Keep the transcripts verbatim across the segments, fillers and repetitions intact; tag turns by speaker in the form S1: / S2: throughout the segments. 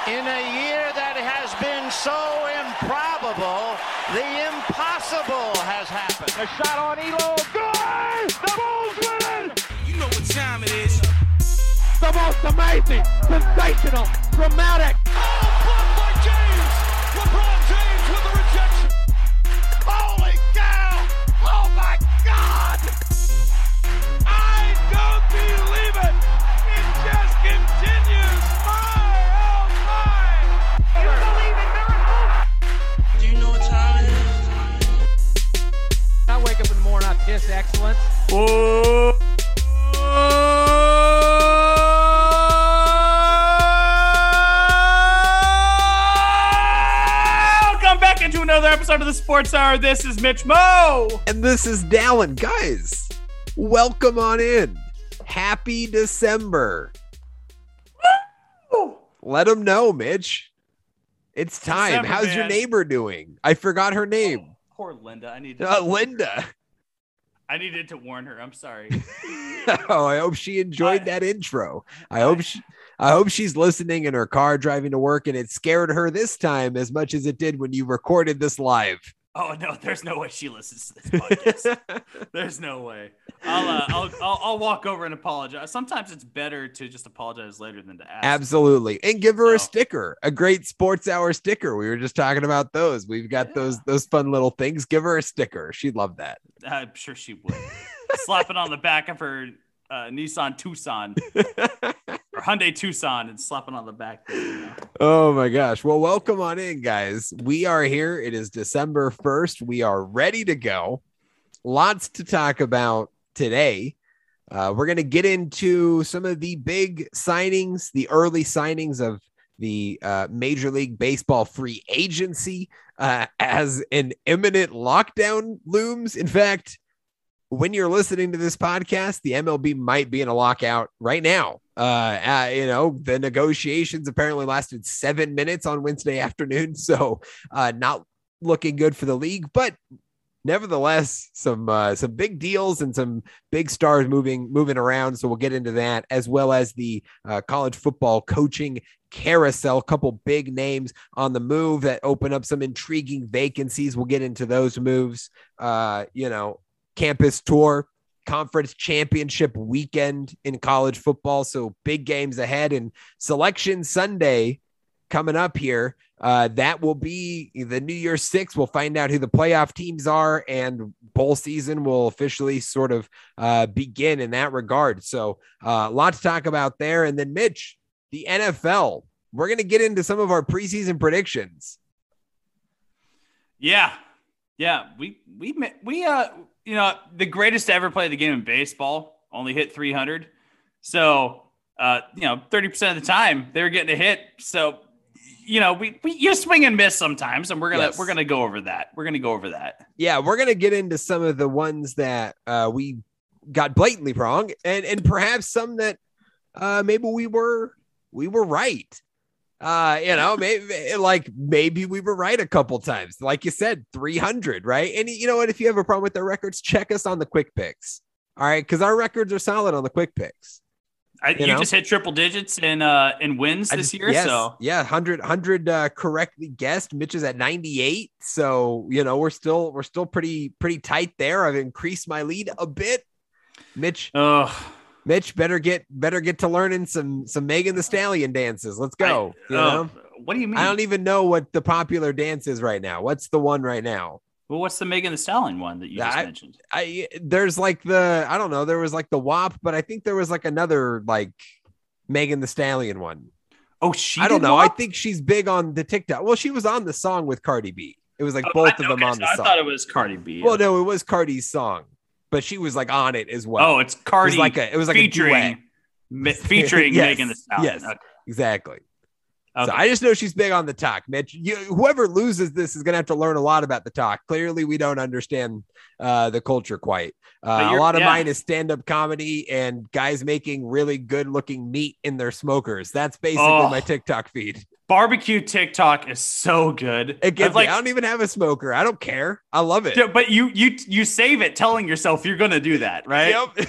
S1: In a year that has been so improbable, the impossible has happened.
S2: A shot on Elo. Good! The Bulls winning!
S3: You know what time it is.
S2: The most amazing, sensational, dramatic.
S4: Oh, blocked by James! LeBron James with the rejection.
S2: Holy cow! Oh my God! I don't believe it! It just continues! My, oh my! You believe in miracles?
S3: Do you know what time it is?
S5: I wake up in the morning, I piss excellence.
S6: Whoa. Welcome back into another episode of the Sports Hour. This is Mitch Moe.
S7: And this is Dallin. Guys, welcome on in. Happy December.
S6: Woo!
S7: Let them know, Mitch. It's time.
S6: December,
S7: How's
S6: man.
S7: your neighbor doing? I forgot her name.
S6: Oh, poor Linda. I need
S7: Uh, Linda.
S6: I needed to warn her. I'm sorry.
S7: Oh, I hope she enjoyed
S6: I-
S7: that intro. I hope she, I hope she's listening in her car driving to work and it scared her this time as much as it did when you recorded this live.
S6: Oh no, there's no way she listens to this podcast. There's no way. I'll, uh, I'll I'll I'll walk over and apologize. Sometimes it's better to just apologize later than to ask.
S7: Absolutely. And give her a
S6: So-
S7: sticker, a great Sports Hour sticker. We were just talking about those. We've got
S6: Yeah.
S7: those those fun little things. Give her a sticker. She'd love that.
S6: I'm sure she would. Slap it on the back of her uh, Nissan Tucson or Hyundai Tucson and slap it on the back there, you know?
S7: Oh my gosh. Well, welcome on in, guys. We are here. It is December first. We are ready to go. Lots to talk about today. Uh, we're going to get into some of the big signings, the early signings of the uh, Major League Baseball free agency uh, as an imminent lockdown looms. In fact, when you're listening to this podcast, the M L B might be in a lockout right now. Uh, uh, you know, the negotiations apparently lasted seven minutes on Wednesday afternoon. So uh, not looking good for the league, but nevertheless, some uh, some big deals and some big stars moving moving around. So we'll get into that, as well as the uh, college football coaching carousel. Couple big names on the move that open up some intriguing vacancies. We'll get into those moves. Uh, you know, campus tour, conference championship weekend in college football. So big games ahead, and Selection Sunday coming up here. Uh, that will be the New Year's Six. We'll find out who the playoff teams are, and bowl season will officially sort of uh, begin in that regard. So uh, a lot to talk about there. And then Mitch, the N F L, we're going to get into some of our preseason predictions.
S6: Yeah. Yeah. We, we, we, uh, you know, the greatest to ever play the game in baseball only hit three hundred. So, uh, you know, thirty percent of the time they're getting a hit. So, you know, we, we you swing and miss sometimes, and we're going to,
S7: Yes.
S6: we're going to go over that. We're going to go over that.
S7: Yeah, we're going to get into some of the ones that uh, we got blatantly wrong, and and perhaps some that uh, maybe we were we were right. Uh, you know, maybe like maybe we were right a couple times. Like you said, three hundred, right? And you know what? If you have a problem with the records, check us on the quick picks. All right, because our records are solid on the quick picks.
S6: I,
S7: You
S6: you
S7: know?
S6: just hit triple digits in uh in wins
S7: I
S6: this
S7: just-
S6: year.
S7: yes,
S6: So
S7: yeah, one hundred, one hundred uh, correctly guessed. Mitch is at ninety-eight, so you know we're still we're still pretty pretty tight there. I've increased my lead a bit. Mitch,
S6: oh,
S7: Mitch, better get better get to learning some some Megan Thee Stallion dances. Let's go.
S6: I,
S7: you
S6: uh,
S7: know,
S6: what do you mean?
S7: I don't even know what the popular dance is right now. What's the one right now?
S6: Well, what's the Megan Thee Stallion one that you just
S7: I-
S6: mentioned?
S7: I there's like the I don't know. There was like the W A P, but I think there was like another like Megan Thee Stallion one.
S6: Oh, she.
S7: I don't
S6: did
S7: know.
S6: W A
S7: I
S6: P?
S7: think she's big on the TikTok. Well, she was on the song with Cardi B. It was like
S6: Oh,
S7: both
S6: I-
S7: of them
S6: okay,
S7: on
S6: so
S7: the
S6: I
S7: song.
S6: thought it was Cardi B.
S7: Well, no, it was Cardi's song, but she was like on it as well.
S6: Oh, it's Cardi.
S7: it was like a it was like a duet.
S6: featuring me- featuring
S7: Yes,
S6: Megan Thee Stallion.
S7: yes.
S6: Okay.
S7: Exactly.
S6: Okay.
S7: So I just know she's big on the talk, Mitch. You, whoever loses this is going to have to learn a lot about the talk. Clearly, we don't understand uh, the culture quite. Uh, a
S6: you're-
S7: lot of
S6: yeah.
S7: mine is stand-up comedy and guys making really good-looking meat in their smokers. That's basically
S6: Oh.
S7: my TikTok feed.
S6: Barbecue TikTok is so good.
S7: It gets
S6: I've, like,
S7: me. I don't even have a smoker. I don't care. I love it.
S6: Yeah, but you you you save it telling yourself you're gonna do that, right?
S7: Yep.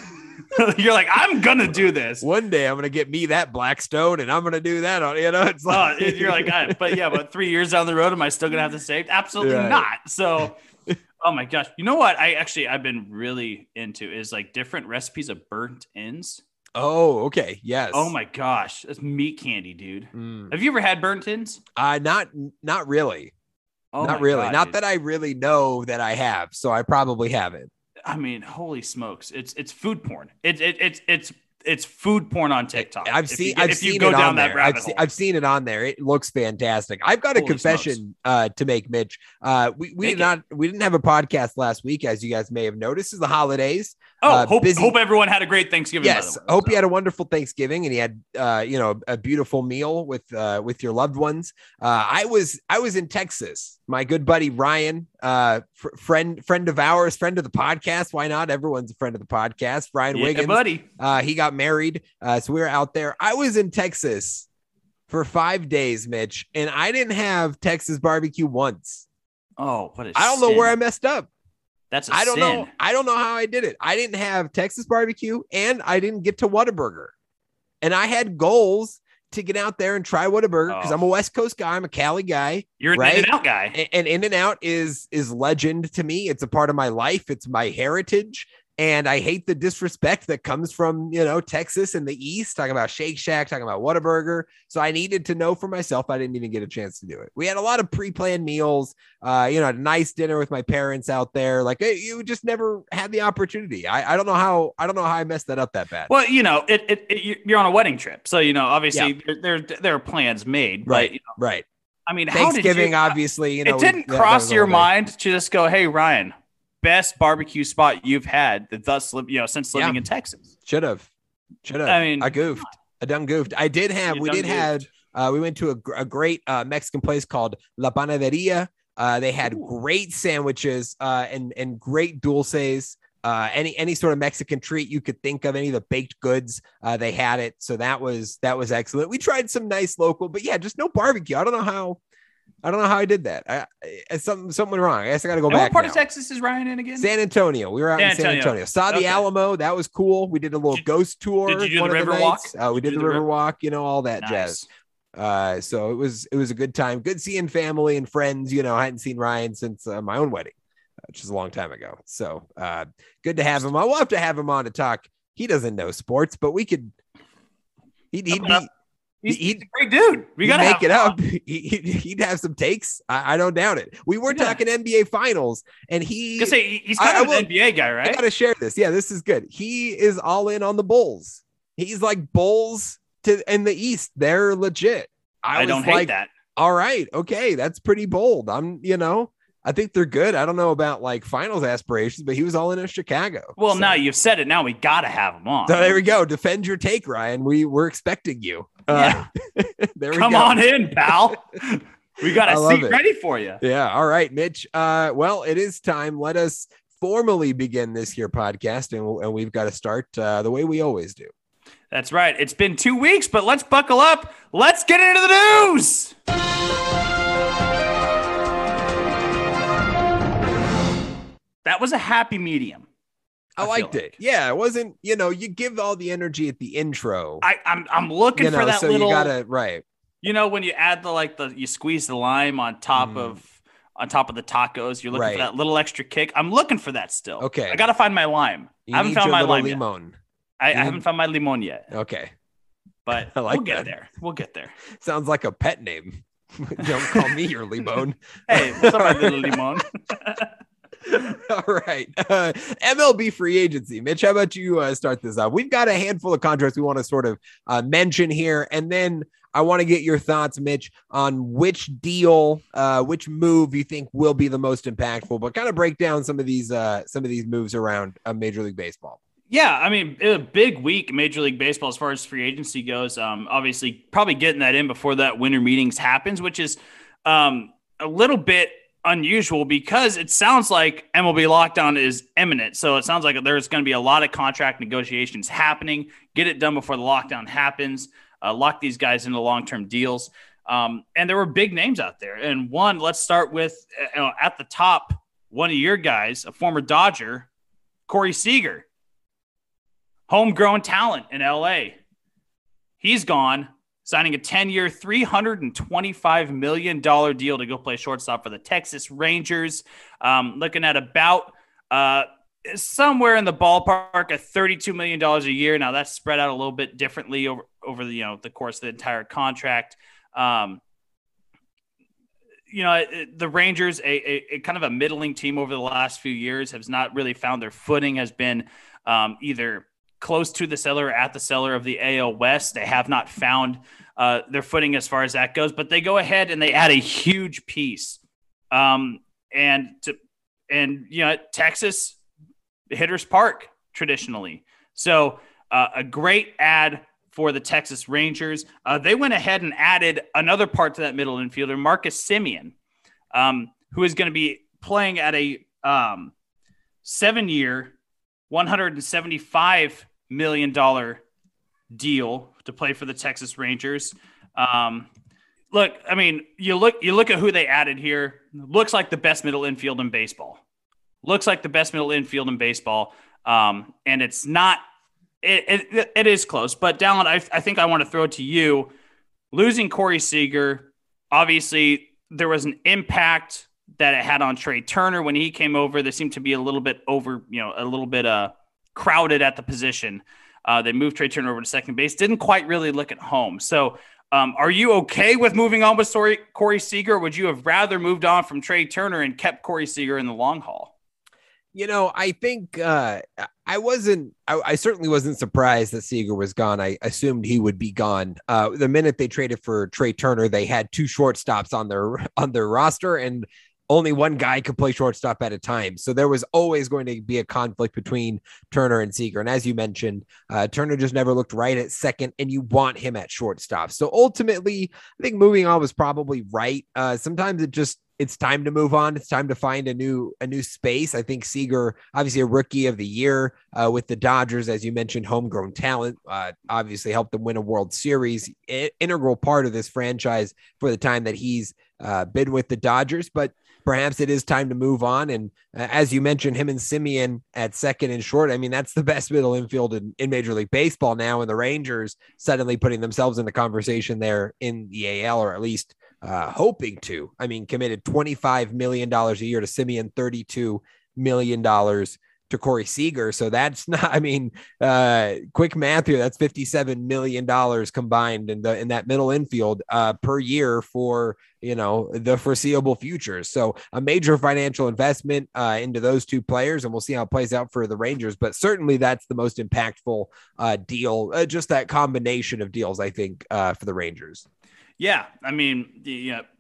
S6: You're like, I'm gonna do this.
S7: One day I'm gonna get me that Blackstone, and I'm gonna do that on. You know, it's like
S6: uh, you're like, I, but yeah, but three years down the road, am I still gonna have to save? Absolutely
S7: Right.
S6: not. So, oh my gosh, you know what? I actually I've been really into is like different recipes of burnt ends.
S7: Oh, okay, yes.
S6: Oh my gosh, that's meat candy, dude.
S7: Mm.
S6: Have you ever had burnt ends?
S7: Uh, not not really.
S6: Oh
S7: not
S6: my
S7: really.
S6: God,
S7: not
S6: dude.
S7: that I really know that I have, so I probably haven't.
S6: I mean, holy smokes! It's it's food porn. It's it, it's it's it's food porn on TikTok.
S7: I've
S6: If
S7: seen
S6: you get-
S7: I've
S6: if you
S7: seen
S6: go
S7: it
S6: down
S7: on
S6: that
S7: there.
S6: rabbit
S7: I've, se-
S6: hole.
S7: I've seen it on there. It looks fantastic. I've got a
S6: Holy
S7: confession uh, to make, Mitch. Uh, we we
S6: Make
S7: did
S6: it.
S7: not we didn't have a podcast last week, as you guys may have noticed. This is the holidays.
S6: Oh,
S7: uh,
S6: hope
S7: busy-
S6: hope everyone had a great Thanksgiving. by
S7: Yes,
S6: the way.
S7: hope
S6: So,
S7: you had a wonderful Thanksgiving and you had uh, you know a beautiful meal with uh, with your loved ones. Uh, I was I was in Texas. My good buddy Ryan, uh, fr- friend friend of ours, friend of the podcast. Why not? Everyone's a friend of the podcast. Ryan
S6: yeah,
S7: Wiggins.
S6: buddy.
S7: Uh, he got married. Uh, so we were out there. I was in Texas for five days, Mitch, and I didn't have Texas barbecue once.
S6: Oh, what a
S7: I don't know
S6: sin.
S7: where I messed up.
S6: That's a
S7: I don't
S6: sin.
S7: know. I don't know how I did it. I didn't have Texas barbecue and I didn't get to Whataburger. And I had goals to get out there and try Whataburger because
S6: Oh.
S7: I'm a West Coast guy. I'm a Cali guy.
S6: You're an
S7: right?
S6: In-N-Out guy.
S7: A- And In-N-Out is is legend to me. It's a part of my life. It's my heritage. And I hate the disrespect that comes from, you know, Texas and the East, talking about Shake Shack, talking about Whataburger. So I needed to know for myself. I didn't even get a chance to do it. We had a lot of pre-planned meals, uh, you know, a nice dinner with my parents out there. Like eh, you just never had the opportunity. I, I don't know how, I don't know how I messed that up that bad.
S6: Well, you know, it, it, it you're on a wedding trip, so you know, obviously there, there there are plans made.
S7: Right.
S6: But, you know,
S7: Right.
S6: I mean, how did
S7: Thanksgiving,
S6: you,
S7: obviously, you know,
S6: it didn't
S7: we- that-
S6: cross
S7: that was
S6: your
S7: all day.
S6: mind to just go, "Hey, Ryan, best barbecue spot you've had that thus, li- you know, since living
S7: Yeah.
S6: in Texas."
S7: Should have, should have.
S6: I mean,
S7: I goofed. I done goofed. I did have.
S6: You
S7: we
S6: done
S7: did have.
S6: goofed.
S7: Uh, we went to a, gr- a great uh, Mexican place called La Panaderia. Uh, they had
S6: Ooh.
S7: great sandwiches uh, and and great dulces. Uh, any any sort of Mexican treat you could think of, any of the baked goods, uh, they had it. So that was that was excellent. We tried some nice local, but yeah, just no barbecue. I don't know how. I don't know how I did that. I, I something something went wrong. I guess I got to go
S6: And
S7: back.
S6: what part
S7: now.
S6: of Texas is Ryan in again?
S7: San Antonio. We were out
S6: San
S7: in San
S6: Antonio.
S7: Antonio. Saw the
S6: Okay.
S7: Alamo. That was cool. We did a little
S6: Did-
S7: ghost tour.
S6: did you do
S7: one
S6: the
S7: of
S6: river
S7: nights.
S6: walk?
S7: Uh, we
S6: Did
S7: did
S6: you
S7: the
S6: do the
S7: river
S6: river-
S7: walk. You know, all that
S6: Nice.
S7: jazz. Uh, so it was it was a good time. Good seeing family and friends. You know, I hadn't seen Ryan since uh, my own wedding, which is a long time ago. So uh, good to have him on. We'll have to have him on to talk. He doesn't know sports, but we could. He'd, he'd
S6: Coming up.
S7: be.
S6: He's,
S7: He'd-
S6: he's a great dude. We
S7: he'd
S6: gotta
S7: make
S6: have
S7: it
S6: him
S7: up.
S6: on.
S7: He, he'd, he'd have some takes. I, I don't doubt it. We were
S6: Yeah.
S7: talking N B A finals, and he.
S6: Cause say he's
S7: I-
S6: kind
S7: I
S6: of
S7: will-
S6: an N B A guy,
S7: I
S6: right?
S7: gotta share this. Yeah, this is good. He is all in on the Bulls. He's like Bulls to in the East. They're legit. I,
S6: I don't
S7: was
S6: hate
S7: like,
S6: that.
S7: all right, okay, that's pretty bold. I'm, you know, I think they're good. I don't know about like finals aspirations, but he was all in on Chicago.
S6: Well,
S7: so.
S6: now you've said it. Now we gotta have him on.
S7: So there we go. Defend your take, Ryan. We we're expecting you. Uh, there we
S6: Come
S7: go.
S6: on in, pal. We got
S7: I
S6: a
S7: love
S6: seat
S7: it.
S6: ready for you.
S7: Yeah. All right, Mitch. Uh, well, it is time. Let us formally begin this here podcast, and, and we've got to start uh, the way we always do.
S6: That's right. It's been two weeks, but let's buckle up. Let's get into the news. That was a happy medium.
S7: I,
S6: feel
S7: liked
S6: like.
S7: it. Yeah, it wasn't, you know, you give all the energy at the intro.
S6: I, I'm I'm looking
S7: you know,
S6: for that
S7: so
S6: little.
S7: you gotta right.
S6: You know, when you add the like the you squeeze the lime on top
S7: Mm.
S6: of on top of the tacos, you're looking
S7: Right.
S6: for that little extra kick. I'm looking for that still.
S7: Okay.
S6: I gotta find my lime.
S7: You
S6: I haven't
S7: need
S6: found
S7: your
S6: my
S7: little
S6: lime yet.
S7: limon.
S6: I, I
S7: You
S6: haven't
S7: need-
S6: found my limon yet,
S7: Okay.
S6: but
S7: I like
S6: we'll get
S7: that.
S6: there. We'll get there.
S7: Sounds like a pet name. Don't call me your limon.
S6: Hey, what's up, my little limon?
S7: All right. Uh, M L B free agency. Mitch, how about you uh, start this up? We've got a handful of contracts we want to sort of uh, mention here. And then I want to get your thoughts, Mitch, on which deal, uh, which move you think will be the most impactful, but kind of break down some of these uh, some of these moves around uh, Major League Baseball.
S6: Yeah, I mean, a big week in Major League Baseball as far as free agency goes. Um, obviously, probably getting that in before that winter meetings happens, which is um, a little bit unusual because it sounds like M L B lockdown is imminent. So it sounds like there's going to be a lot of contract negotiations happening. Get it done before the lockdown happens. Uh, lock these guys into long-term deals. Um, and there were big names out there. And one, let's start with uh, uh, at the top, one of your guys, a former Dodger, Corey Seager. Homegrown talent in L A. He's gone, signing a ten-year, three hundred twenty-five million dollars deal to go play shortstop for the Texas Rangers. Um, looking at about uh, somewhere in the ballpark of thirty-two million dollars a year. Now that's spread out a little bit differently over, over the, you know, the course of the entire contract. Um, you know, the Rangers, a, a, a kind of a middling team over the last few years, has not really found their footing, has been um, either close to the cellar or at the cellar of the A L West. They have not found uh, their footing as far as that goes, but they go ahead and they add a huge piece. Um, and to, and, you know, Texas, Hitters Park traditionally. So uh, a great ad for the Texas Rangers. Uh, they went ahead and added another part to that middle infielder, Marcus Semien, um, who is going to be playing at a um, seven-year, one hundred seventy-five million dollars deal to play for the Texas Rangers. Um, look, I mean, you look you look at who they added here. Looks like the best middle infield in baseball. Looks like the best middle infield in baseball. Um, and it's not It, it it is close, but Dallin, I, I think I want to throw it to you. Losing Corey Seager, obviously there was an impact that it had on Trey Turner when he came over. They seemed to be a little bit over, you know, a little bit uh crowded at the position. Uh, they moved Trey Turner over to second base. Didn't quite really look at home. So, um, are you okay with moving on with Corey, Corey Seager? Or would you have rather moved on from Trey Turner and kept Corey Seager in the long haul?
S7: You know, I think uh, I wasn't, I, I certainly wasn't surprised that Seager was gone. I assumed he would be gone. Uh, the minute they traded for Trey Turner, they had two shortstops on their, on their roster, and only one guy could play shortstop at a time. So there was always going to be a conflict between Turner and Seager. And as you mentioned, uh, Turner just never looked right at second, and you want him at shortstop. So ultimately, I think moving on was probably right. Uh, sometimes it just, it's time to move on. It's time to find a new, a new space. I think Seager, obviously a rookie of the year uh, with the Dodgers, as you mentioned, homegrown talent, uh, obviously helped them win a World Series, I- integral part of this franchise for the time that he's uh, been with the Dodgers, but perhaps it is time to move on. And uh, as you mentioned, him and Semien at second and short, I mean, that's the best middle infield in, in Major League Baseball now. And the Rangers suddenly putting themselves in the conversation there in the A L, or at least uh, hoping to. I mean, committed twenty-five million dollars a year to Semien, thirty-two million dollars to Corey Seager. So that's not, I mean, uh, quick math here, that's fifty-seven million dollars combined in the, in that middle infield uh, per year for, you know, the foreseeable future. So a major financial investment uh, into those two players, and we'll see how it plays out for the Rangers, but certainly that's the most impactful uh, deal. Uh, just that combination of deals, I think, uh, for the Rangers.
S6: Yeah. I mean, you know,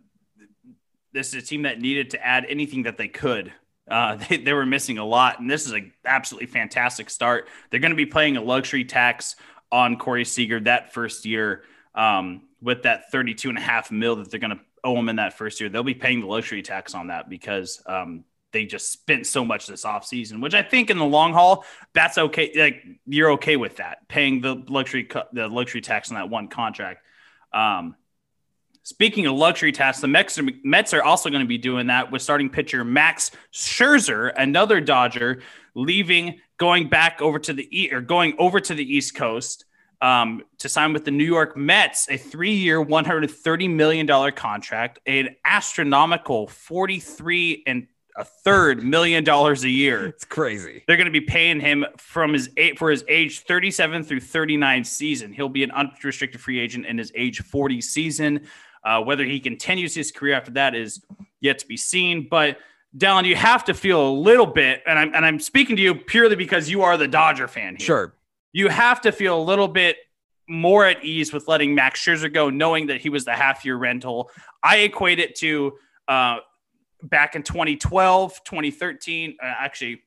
S6: this is a team that needed to add anything that they could. Uh, they, they were missing a lot, and this is an absolutely fantastic start. They're going to be paying a luxury tax on Corey Seager that first year um, with that thirty-two and a half mil that they're going to owe him in that first year. They'll be paying the luxury tax on that because um, they just spent so much this offseason, which I think in the long haul, that's okay. Like, you're okay with that, paying the luxury the luxury tax on that one contract. Um, Speaking of luxury tax, the Mets are, Mets are also going to be doing that with starting pitcher Max Scherzer, another Dodger, leaving, going back over to the e- or going over to the East Coast um, to sign with the New York Mets, a three-year, one hundred thirty million dollars contract, an astronomical forty-three and a third million dollars a year.
S7: It's crazy.
S6: They're going to be paying him from his eight for his age thirty-seven through thirty-nine season. He'll be an unrestricted free agent in his age forty season. Uh, whether he continues his career after that is yet to be seen. But Dallin, you have to feel a little bit, and I'm and I'm speaking to you purely because you are the Dodger fan here.
S7: Sure.
S6: You have to feel a little bit more at ease with letting Max Scherzer go, knowing that he was the half-year rental. I equate it to uh, back in twenty twelve, twenty thirteen. Uh, actually,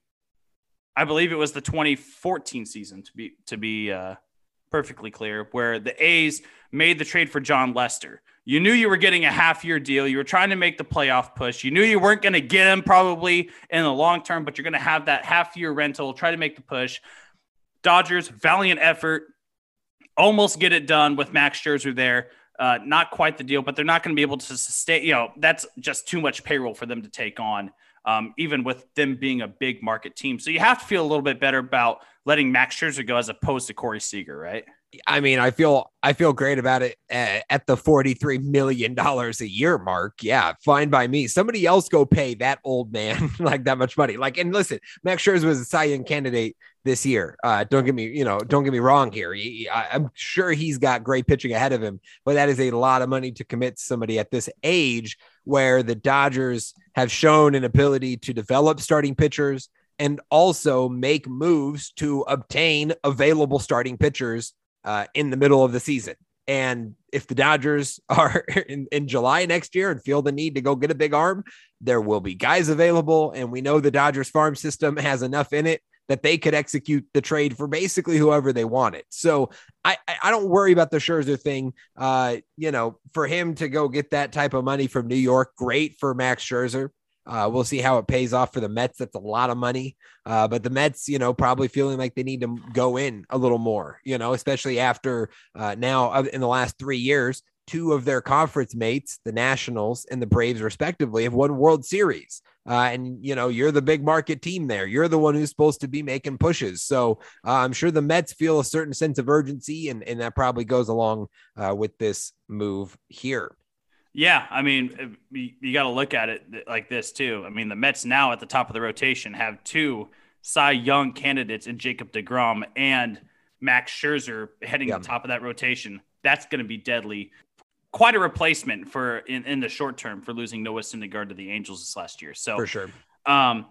S6: I believe it was the twenty fourteen season, to be to be uh, perfectly clear, where the A's made the trade for John Lester. You knew you were getting a half-year deal. You were trying to make the playoff push. You knew you weren't going to get him probably in the long term, but you're going to have that half-year rental, try to make the push. Dodgers, valiant effort, almost get it done with Max Scherzer there. Uh, not quite the deal, but they're not going to be able to sustain. You know, that's just too much payroll for them to take on. um, even with them being a big market team. So you have to feel a little bit better about letting Max Scherzer go as opposed to Corey Seager, right?
S7: I mean, I feel I feel great about it at, at the forty-three million dollars a year mark. Yeah, fine by me. Somebody else go pay that old man like that much money. Like, and listen, Max Scherzer was a Cy Young candidate this year. Uh, don't get me, you know, don't get me wrong here. He, I, I'm sure he's got great pitching ahead of him, but that is a lot of money to commit to somebody at this age where the Dodgers have shown an ability to develop starting pitchers and also make moves to obtain available starting pitchers uh, in the middle of the season. And if the Dodgers are in, in July next year and feel the need to go get a big arm, there will be guys available. And we know the Dodgers farm system has enough in it that they could execute the trade for basically whoever they wanted. So I, I don't worry about the Scherzer thing. Uh, you know, for him to go get that type of money from New York, great for Max Scherzer. Uh, we'll see how it pays off for the Mets. That's a lot of money. Uh, but the Mets, you know, probably feeling like they need to go in a little more, you know, especially after uh, now in the last three years, two of their conference mates, the Nationals and the Braves respectively, have won World Series. Uh, and, you know, you're the big market team there. You're the one who's supposed to be making pushes. So uh, I'm sure the Mets feel a certain sense of urgency, and, and that probably goes along uh, with this move here.
S6: Yeah, I mean, you, you got to look at it like this too. I mean, the Mets now at the top of the rotation have two Cy Young candidates in Jacob deGrom and Max Scherzer heading
S7: yeah.
S6: to the top of that rotation. That's going to be deadly. Quite a replacement for in, in the short term for losing Noah Syndergaard to the Angels this last year. So
S7: for sure.
S6: Um,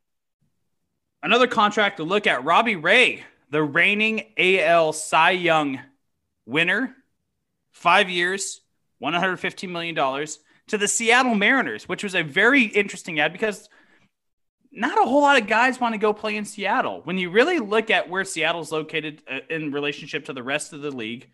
S6: another contract to look at: Robbie Ray, the reigning A L Cy Young winner, five years, one hundred fifteen million dollars to the Seattle Mariners, which was a very interesting ad because not a whole lot of guys want to go play in Seattle. When you really look at where Seattle's located uh, in relationship to the rest of the league,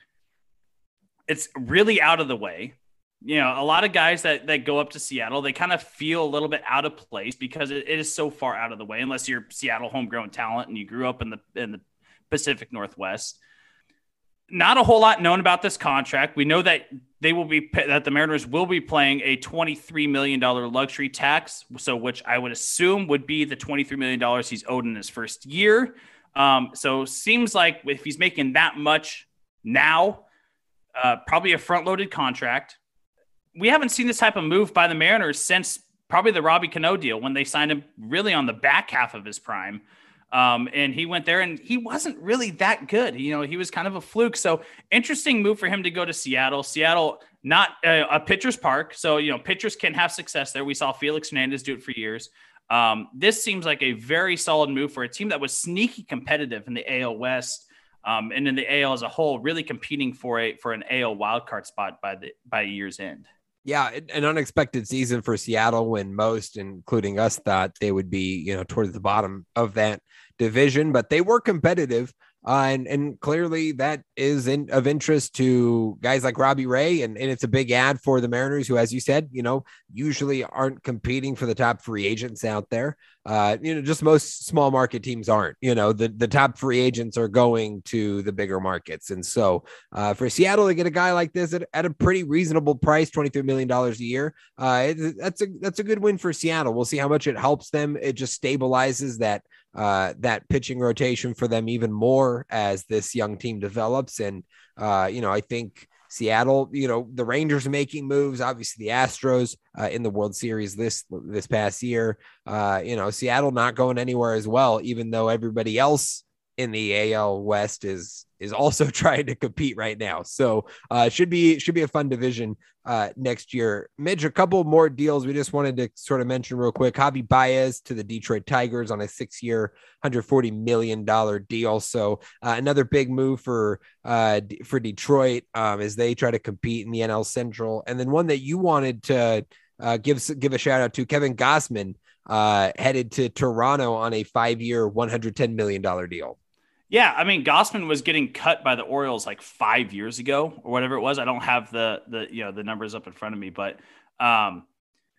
S6: it's really out of the way. You know, a lot of guys that, that go up to Seattle, they kind of feel a little bit out of place because it, it is so far out of the way, unless you're Seattle homegrown talent and you grew up in the, in the Pacific Northwest. Not a whole lot known about this contract. We know that they will be, that the Mariners will be playing a twenty-three million dollars luxury tax. So, which I would assume would be the twenty-three million dollars he's owed in his first year. Um, so seems like if he's making that much now, Uh, probably a front-loaded contract. We haven't seen this type of move by the Mariners since probably the Robbie Cano deal when they signed him really on the back half of his prime. Um, and he went there and he wasn't really that good. You know, he was kind of a fluke. So interesting move for him to go to Seattle. Seattle, not a, a pitcher's park. So, you know, pitchers can have success there. We saw Felix Hernandez do it for years. Um, this seems like a very solid move for a team that was sneaky competitive in the A L West. Um, and in the A L as a whole, really competing for a for an A L wildcard spot by the by year's end.
S7: Yeah, an unexpected season for Seattle when most, including us, thought they would be, you know, towards the bottom of that division, but they were competitive. Uh, and, and clearly that is in, of interest to guys like Robbie Ray. And, and it's a big ad for the Mariners, who, as you said, you know, usually aren't competing for the top free agents out there. Uh, you know, just most small market teams aren't, you know, the, the top free agents are going to the bigger markets. And so uh, for Seattle to get a guy like this at, at a pretty reasonable price, twenty-three million dollars a year, uh, it, that's a, that's a good win for Seattle. We'll see how much it helps them. It just stabilizes that, uh, that pitching rotation for them even more as this young team develops. And, uh, you know, I think Seattle, you know, the Rangers making moves, obviously the Astros uh, in the World Series this, this past year, uh, you know, Seattle not going anywhere as well, even though everybody else in the A L West is, is also trying to compete right now. So uh, it should be, should be a fun division uh, next year. Midge, a couple more deals we just wanted to sort of mention real quick. Javi Baez to the Detroit Tigers on a six-year, one hundred forty million dollars deal. So uh, another big move for uh, for Detroit um, as they try to compete in the N L Central. And then one that you wanted to uh, give give a shout out to, Kevin Gausman, uh, headed to Toronto on a five-year, one hundred ten million dollars deal.
S6: Yeah, I mean, Gausman was getting cut by the Orioles like five years ago or whatever it was. I don't have the the you know the numbers up in front of me, but um,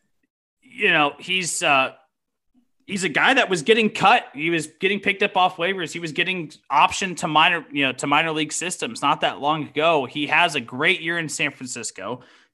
S6: you know he's uh, he's a guy that was getting cut. He was getting picked up off waivers. He was getting optioned to minor you know to minor league systems not that long ago. He has a great year in San Francisco.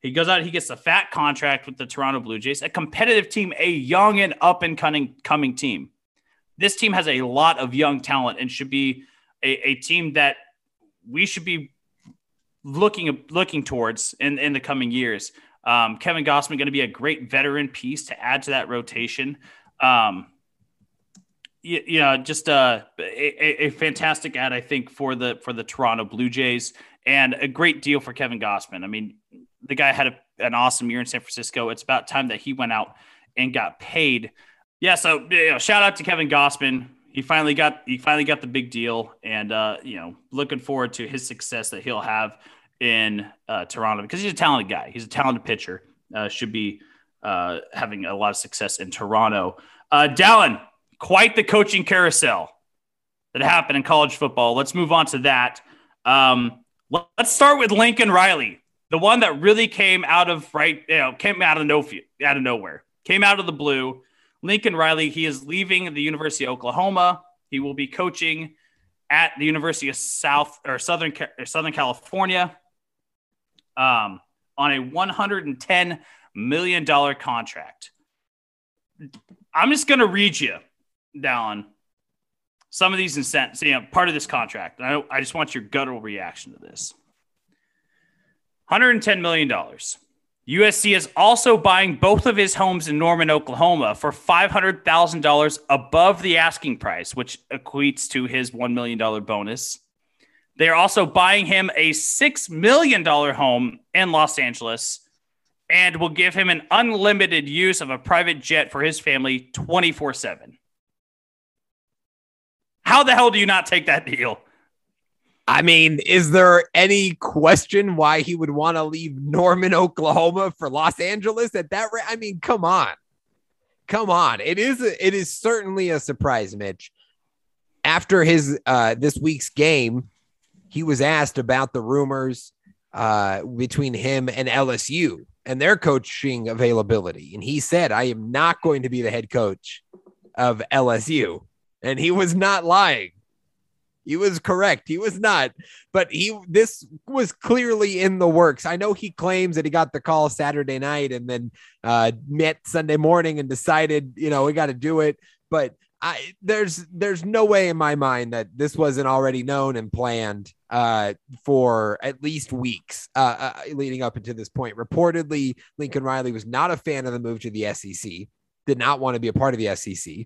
S6: He goes out, he gets a fat contract with the Toronto Blue Jays, a competitive team, a young and up and coming, coming team. This team has a lot of young talent and should be a, a team that we should be looking looking towards in, in the coming years. Um, Kevin Gausman going to be a great veteran piece to add to that rotation. Um, you, you know, just uh, a, a fantastic ad, I think, for the for the Toronto Blue Jays, and a great deal for Kevin Gausman. I mean, the guy had a, an awesome year in San Francisco. It's about time that he went out and got paid. Yeah, so you know, shout out to Kevin Gausman. He finally got he finally got the big deal, and uh, you know, looking forward to his success that he'll have in uh, Toronto, because he's a talented guy. He's a talented pitcher. Uh, should be uh, having a lot of success in Toronto. Uh, Dallin, quite the coaching carousel that happened in college football. Let's move on to that. Um, let's start with Lincoln Riley, the one that really came out of right, you know, came out of no out of nowhere, came out of the blue. Lincoln Riley, he is leaving the University of Oklahoma. He will be coaching at the University of South or Southern or Southern California um, on a one hundred ten million dollars contract. I'm just going to read you, Dallin, some of these incentives, you know, part of this contract. I, I just want your guttural reaction to this. one hundred ten million dollars. U S C is also buying both of his homes in Norman, Oklahoma for five hundred thousand dollars above the asking price, which equates to his one million dollars bonus. They are also buying him a six million dollars home in Los Angeles and will give him an unlimited use of a private jet for his family twenty-four seven. How the hell do you not take that deal?
S7: I mean, is there any question why he would want to leave Norman, Oklahoma for Los Angeles at that rate? I mean, come on. Come on. It is a, it is certainly a surprise, Mitch. After his uh, this week's game, he was asked about the rumors uh, between him and L S U and their coaching availability. And he said, I am not going to be the head coach of L S U. And he was not lying. He was correct. He was not, but he, this was clearly in the works. I know he claims that he got the call Saturday night and then uh, met Sunday morning and decided, you know, we got to do it. But I, there's, there's no way in my mind that this wasn't already known and planned uh, for at least weeks uh, uh, leading up into this point. Reportedly, Lincoln Riley was not a fan of the move to the S E C, did not want to be a part of the S E C.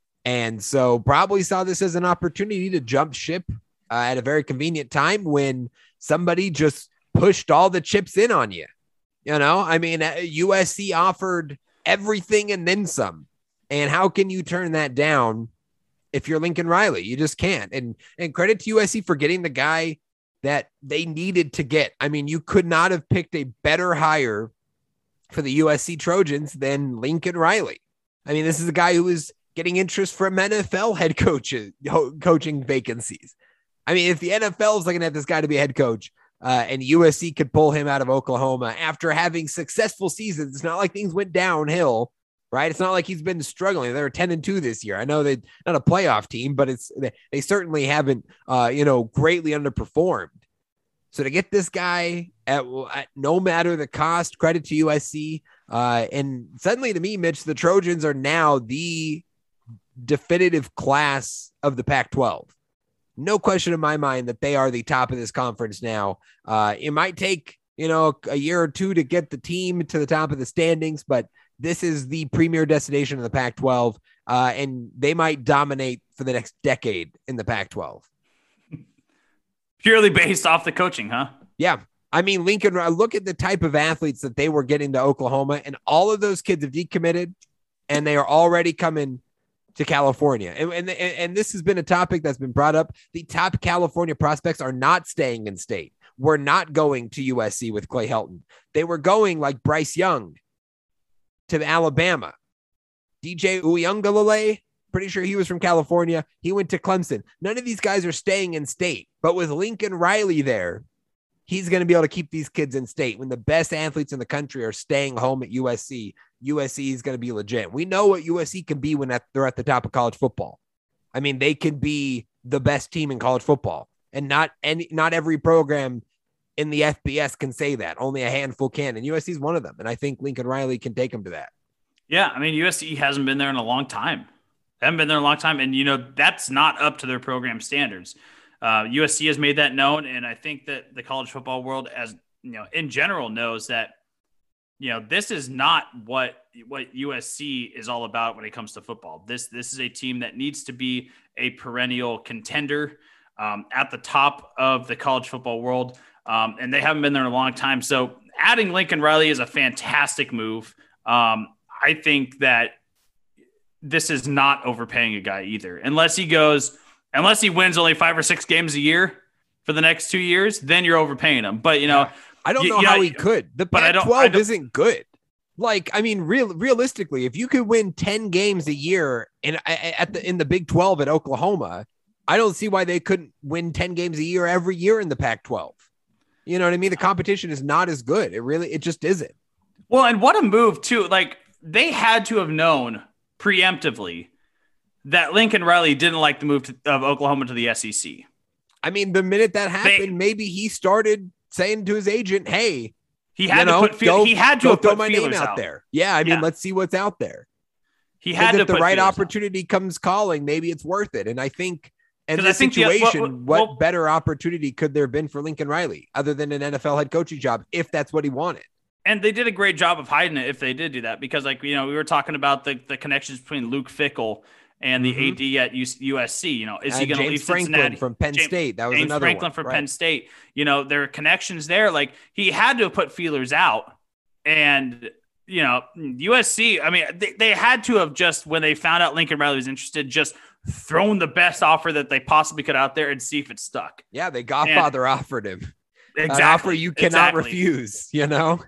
S7: And so probably saw this as an opportunity to jump ship uh, at a very convenient time when somebody just pushed all the chips in on you. You know, I mean, U S C offered everything and then some. And how can you turn that down if you're Lincoln Riley? You just can't. And and credit to U S C for getting the guy that they needed to get. I mean, you could not have picked a better hire for the U S C Trojans than Lincoln Riley. I mean, this is a guy who is getting interest from N F L head coaches, coaching vacancies. I mean, if the N F L is looking at this guy to be a head coach uh, and U S C could pull him out of Oklahoma after having successful seasons, it's not like things went downhill, right? It's not like he's been struggling. They're ten and two this year. I know they're not a playoff team, but it's they, they certainly haven't, uh, you know, greatly underperformed. So to get this guy at, at no matter the cost, credit to U S C. Uh, and suddenly to me, Mitch, the Trojans are now the definitive class of the Pac twelve. No question in my mind that they are the top of this conference now. Uh, it might take, you know, a year or two to get the team to the top of the standings, but this is the premier destination of the Pac twelve, uh, and they might dominate for the next decade in the Pac twelve.
S6: Purely based off the coaching, huh?
S7: Yeah. I mean, Lincoln, look at the type of athletes that they were getting to Oklahoma, and all of those kids have decommitted, and they are already coming to California. And, and, and this has been a topic that's been brought up. The top California prospects are not staying in state. We're not going to U S C with Clay Helton. They were going like Bryce Young to Alabama. D J Uiagalelei, pretty sure he was from California. He went to Clemson. None of these guys are staying in state, but with Lincoln Riley there, he's going to be able to keep these kids in state. When the best athletes in the country are staying home at U S C, U S C is going to be legit. We know what U S C can be when they're at the top of college football. I mean, they can be the best team in college football, and not any, not every program in the F B S can say that. Only a handful can, and U S C is one of them. And I think Lincoln Riley can take them to that.
S6: Yeah, I mean, U S C hasn't been there in a long time. They haven't been there in a long time, and, you know, that's not up to their program standards. Uh, U S C has made that known, and I think that the college football world, as you know, in general, knows that, you know, this is not what what U S C is all about when it comes to football. This this is a team that needs to be a perennial contender um, at the top of the college football world, um, and they haven't been there in a long time. So adding Lincoln Riley is a fantastic move. Um, I think that this is not overpaying a guy either, unless he goes, unless he wins only five or six games a year for the next two years, then you're overpaying him. But, you know,
S7: yeah. I don't
S6: you,
S7: know
S6: you
S7: how
S6: know,
S7: he could. The
S6: but I
S7: Pac
S6: don't-
S7: twelve
S6: I don't-
S7: isn't good. Like, I mean, real realistically, if you could win ten games a year in at the in the Big twelve at Oklahoma, I don't see why they couldn't win ten games a year every year in the Pac twelve. You know what I mean? The competition is not as good. It really, it just isn't.
S6: Well, and what a move too. Like, they had to have known preemptively that Lincoln Riley didn't like the move to, of Oklahoma to the S E C.
S7: I mean, the minute that happened,
S6: They-
S7: maybe he started saying to his agent, "Hey,
S6: He had
S7: you know,
S6: to put feel,
S7: go,
S6: he had to
S7: go
S6: have
S7: throw
S6: put
S7: my name
S6: feelers
S7: out,
S6: out
S7: there." Yeah, I mean,
S6: Yeah.
S7: let's see what's out there.
S6: He had
S7: Because
S6: to
S7: if the
S6: put
S7: right
S6: feelers out.
S7: opportunity comes calling, maybe it's worth it. And I think in
S6: 'Cause I
S7: this
S6: think the-
S7: situation,
S6: well,
S7: what
S6: well-
S7: better opportunity could there have been for Lincoln Riley other than an N F L head coaching job, if that's what he wanted?
S6: And they did a great job of hiding it if they did do that, because, like, you know, we were talking about the, the connections between Luke Fickell and the
S7: Mhm.
S6: A D at U S C. You know, is he
S7: And
S6: going to
S7: James
S6: leave
S7: Franklin
S6: Cincinnati
S7: from Penn
S6: James,
S7: State? That was
S6: James
S7: another
S6: Franklin
S7: one.
S6: from
S7: Right.
S6: Penn State. You know, there are connections there. Like, he had to have put feelers out, and you know, U S C. I mean, they, they had to have just, when they found out Lincoln Riley was interested, just thrown the best offer that they possibly could out there and see if it stuck.
S7: Yeah, they Godfather offered him.
S6: Exactly.
S7: An offer you cannot
S6: exactly.
S7: refuse, you know?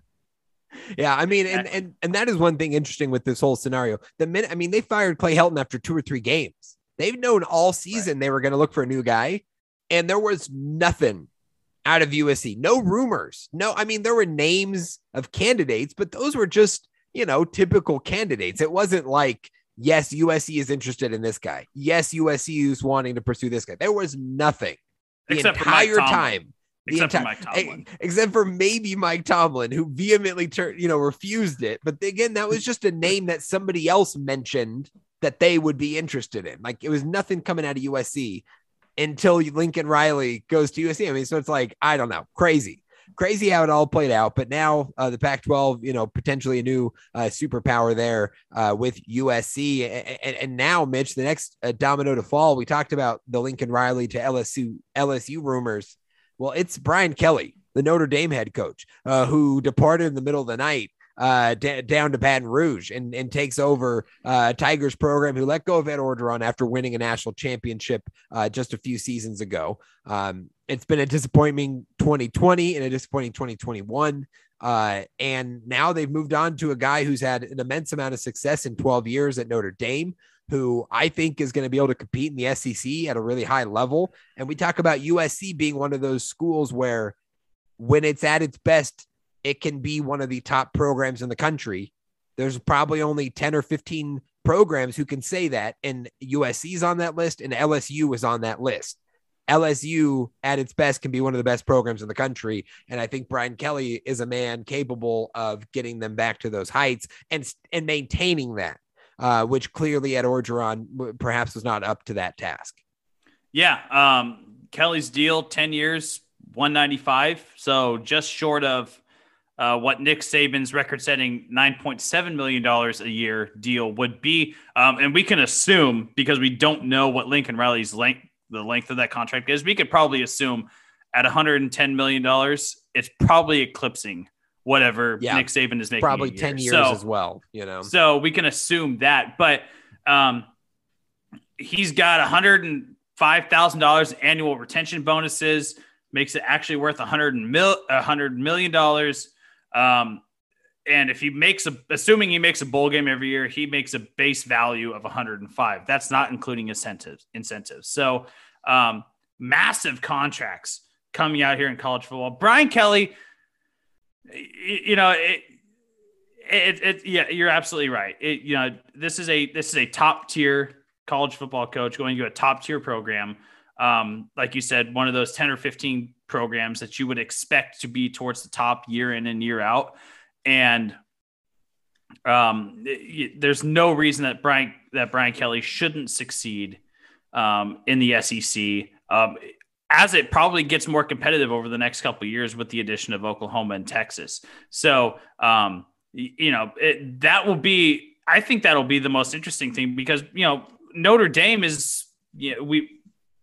S7: Yeah, I mean, and, and and that is one thing interesting with this whole scenario. The minute, I mean, they fired Clay Helton after two or three games. They've known all season they were going to look for a new guy, and there was nothing out of U S C. No rumors. No, I mean, there were names of candidates, but those were just, you know, typical candidates. It wasn't like, yes, U S C is interested in this guy. Yes, U S C is wanting to pursue this guy. There was nothing the
S6: Except for Mike
S7: entire
S6: Tomlin.
S7: time. The
S6: Except for
S7: enti-
S6: Mike Tomlin.
S7: Except for maybe Mike Tomlin, who vehemently turned, you know, refused it. But again, that was just a name that somebody else mentioned that they would be interested in. Like, it was nothing coming out of U S C until Lincoln Riley goes to U S C. I mean, so it's like, I don't know, crazy, crazy how it all played out. But now uh, the Pac twelve, you know, potentially a new uh, superpower there uh, with U S C. And, and, and now, Mitch, the next uh, domino to fall, we talked about the Lincoln Riley to L S U L S U rumors. Well, it's Brian Kelly, the Notre Dame head coach, uh, who departed in the middle of the night uh, d- down to Baton Rouge and, and takes over uh, Tigers program, who let go of Ed Orgeron after winning a national championship uh, just a few seasons ago. Um, it's been a disappointing twenty twenty and a disappointing twenty twenty-one. Uh, and now they've moved on to a guy who's had an immense amount of success in twelve years at Notre Dame, who I think is going to be able to compete in the S E C at a really high level. And we talk about U S C being one of those schools where when it's at its best, it can be one of the top programs in the country. There's probably only ten or fifteen programs who can say that. And U S C is on that list, and L S U is on that list. L S U at its best can be one of the best programs in the country. And I think Brian Kelly is a man capable of getting them back to those heights and, and maintaining that. Uh, which clearly Ed Orgeron perhaps was not up to that task.
S6: Yeah. Um, Kelly's deal, ten years, one ninety-five. So just short of uh, what Nick Saban's record-setting nine point seven million dollars a year deal would be. Um, and we can assume, because we don't know what Lincoln Riley's length, the length of that contract is, we could probably assume at one hundred ten million dollars, it's probably eclipsing whatever
S7: yeah,
S6: Nick Saban is making.
S7: Probably ten years
S6: so,
S7: as well, you know.
S6: So we can assume that, but um, he's got one hundred five thousand dollars annual retention bonuses, makes it actually worth one hundred mil, one hundred million dollars. Um, and if he makes a, assuming he makes a bowl game every year, he makes a base value of one hundred five. That's not including incentives. Incentives. So um, massive contracts coming out here in college football. Brian Kelly. You know, it, it, it, yeah, you're absolutely right. It, you know, this is a, this is a top tier college football coach going to a top tier program. um, like you said, one of those ten or fifteen programs that you would expect to be towards the top year in and year out. And um, it, there's no reason that Brian, that Brian Kelly shouldn't succeed um, in the S E C um, as it probably gets more competitive over the next couple of years with the addition of Oklahoma and Texas. So, um, you know, it, that will be, I think that'll be the most interesting thing because, you know, Notre Dame is, you know, we,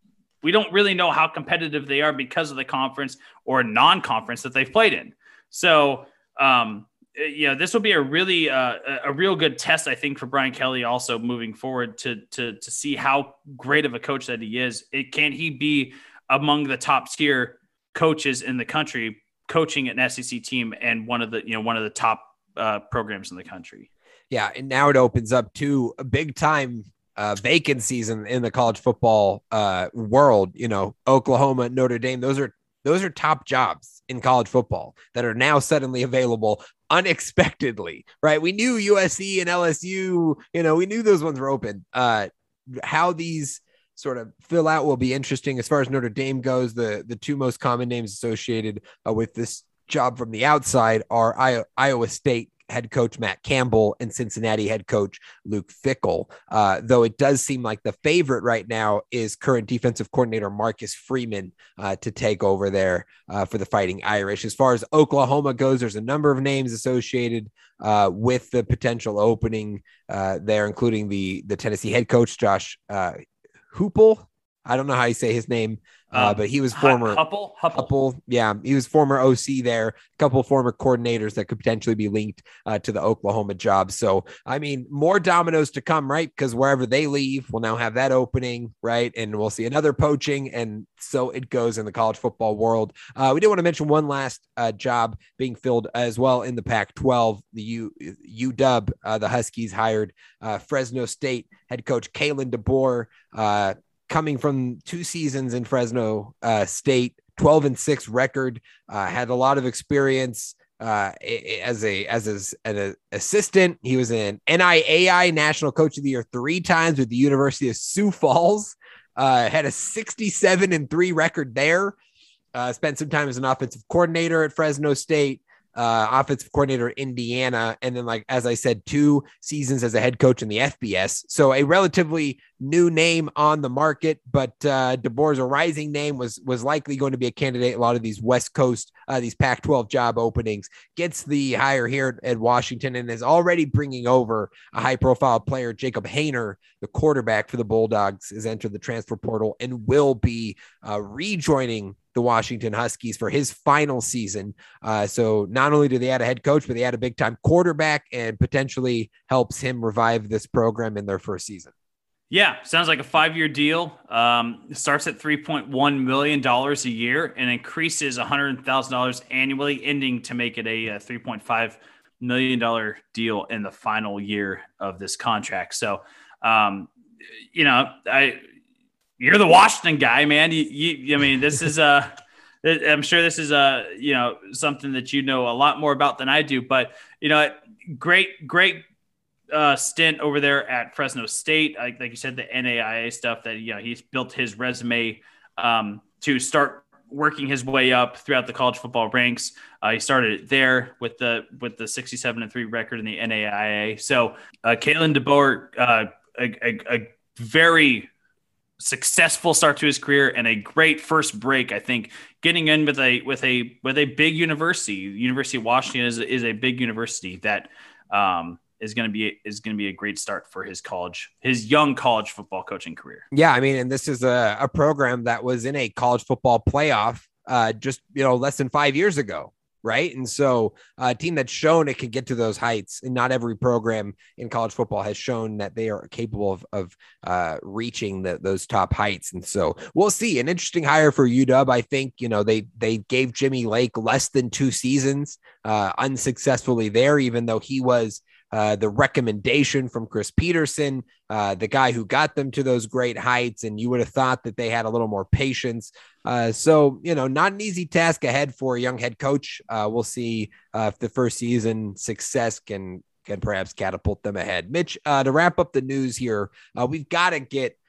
S6: we don't really know how competitive they are because of the conference or non-conference that they've played in. So, um, you know, this will be a really, uh, a real good test, I think, for Brian Kelly also moving forward to, to, to see how great of a coach that he is. It, can he be among the top tier coaches in the country, coaching an S E C team and one of the, you know, one of the top uh, programs in the country.
S7: Yeah. And now it opens up to a big time uh, vacancies in, in the college football uh, world. You know, Oklahoma, Notre Dame, those are, those are top jobs in college football that are now suddenly available unexpectedly, right? We knew U S C and L S U, you know, we knew those ones were open. Uh, how these sort of fill out will be interesting. As far as Notre Dame goes, the, the two most common names associated uh, with this job from the outside are I- Iowa State head coach Matt Campbell and Cincinnati head coach Luke Fickell. Uh, though it does seem like the favorite right now is current defensive coordinator Marcus Freeman uh, to take over there uh, for the Fighting Irish. As far as Oklahoma goes, there's a number of names associated uh, with the potential opening uh, there, including the, the Tennessee head coach, Josh uh, Heupel. I don't know how you say his name. Uh, but he was former
S6: Huppel, Huppel.
S7: Huppel, yeah, he was former O C there. A couple of former coordinators that could potentially be linked uh, to the Oklahoma job. So, I mean, more dominoes to come, right? Because wherever they leave, we'll now have that opening, right? And we'll see another poaching, and so it goes in the college football world. Uh, we did want to mention one last uh, job being filled as well in the Pac twelve. The U UW, uh, the Huskies hired uh, Fresno State head coach Kalen DeBoer. Uh, coming from two seasons in Fresno uh, State, twelve and six record, uh, had a lot of experience uh, as a, as a, an assistant. He was an N I A I National Coach of the Year three times with the University of Sioux Falls, uh, had a sixty-seven and three record there, uh, spent some time as an offensive coordinator at Fresno State, uh, offensive coordinator at Indiana. And then, like, as I said, two seasons as a head coach in the F B S. So a relatively new name on the market, but uh, DeBoer's a rising name, was, was likely going to be a candidate. A lot of these West Coast, uh, these Pac twelve job openings, gets the hire here at Washington and is already bringing over a high profile player. Jacob Hayner, the quarterback for the Bulldogs, has entered the transfer portal and will be uh, rejoining the Washington Huskies for his final season. Uh, so not only do they add a head coach, but they add a big time quarterback and potentially helps him revive this program in their first season.
S6: Yeah, sounds like a five-year deal. Um, starts at three point one million dollars a year and increases one hundred thousand dollars annually, ending to make it a, a three point five million dollars deal in the final year of this contract. So, um, you know, I you're the Washington guy, man. You, you, I mean, this is a I'm sure this is a you know something that you know a lot more about than I do. But you know, great, great. Uh, stint over there at Fresno State, like, like you said, the N A I A stuff that, you know, he's built his resume um, to start working his way up throughout the college football ranks. Uh, he started it there with the with the sixty-seven and three record in the N A I A. So uh, Kalen DeBoer, uh, a, a, a very successful start to his career and a great first break. I think getting in with a with a with a big university, University of Washington is is a big university that. Um, is going to be is going to be a great start for his college, his young college football coaching career.
S7: Yeah, I mean, and this is a, a program that was in a college football playoff uh, just, you know, less than five years ago, right? And so a team that's shown it can get to those heights, and not every program in college football has shown that they are capable of, of uh, reaching the, those top heights. And so we'll see. An interesting hire for U W. I think, you know, they they gave Jimmy Lake less than two seasons uh, unsuccessfully there, even though he was Uh, the recommendation from Chris Peterson, uh, the guy who got them to those great heights. And you would have thought that they had a little more patience. Uh, so, you know, not an easy task ahead for a young head coach. Uh, we'll see uh, if the first season success can, can perhaps catapult them ahead. Mitch, uh, to wrap up the news here, uh, we've got to get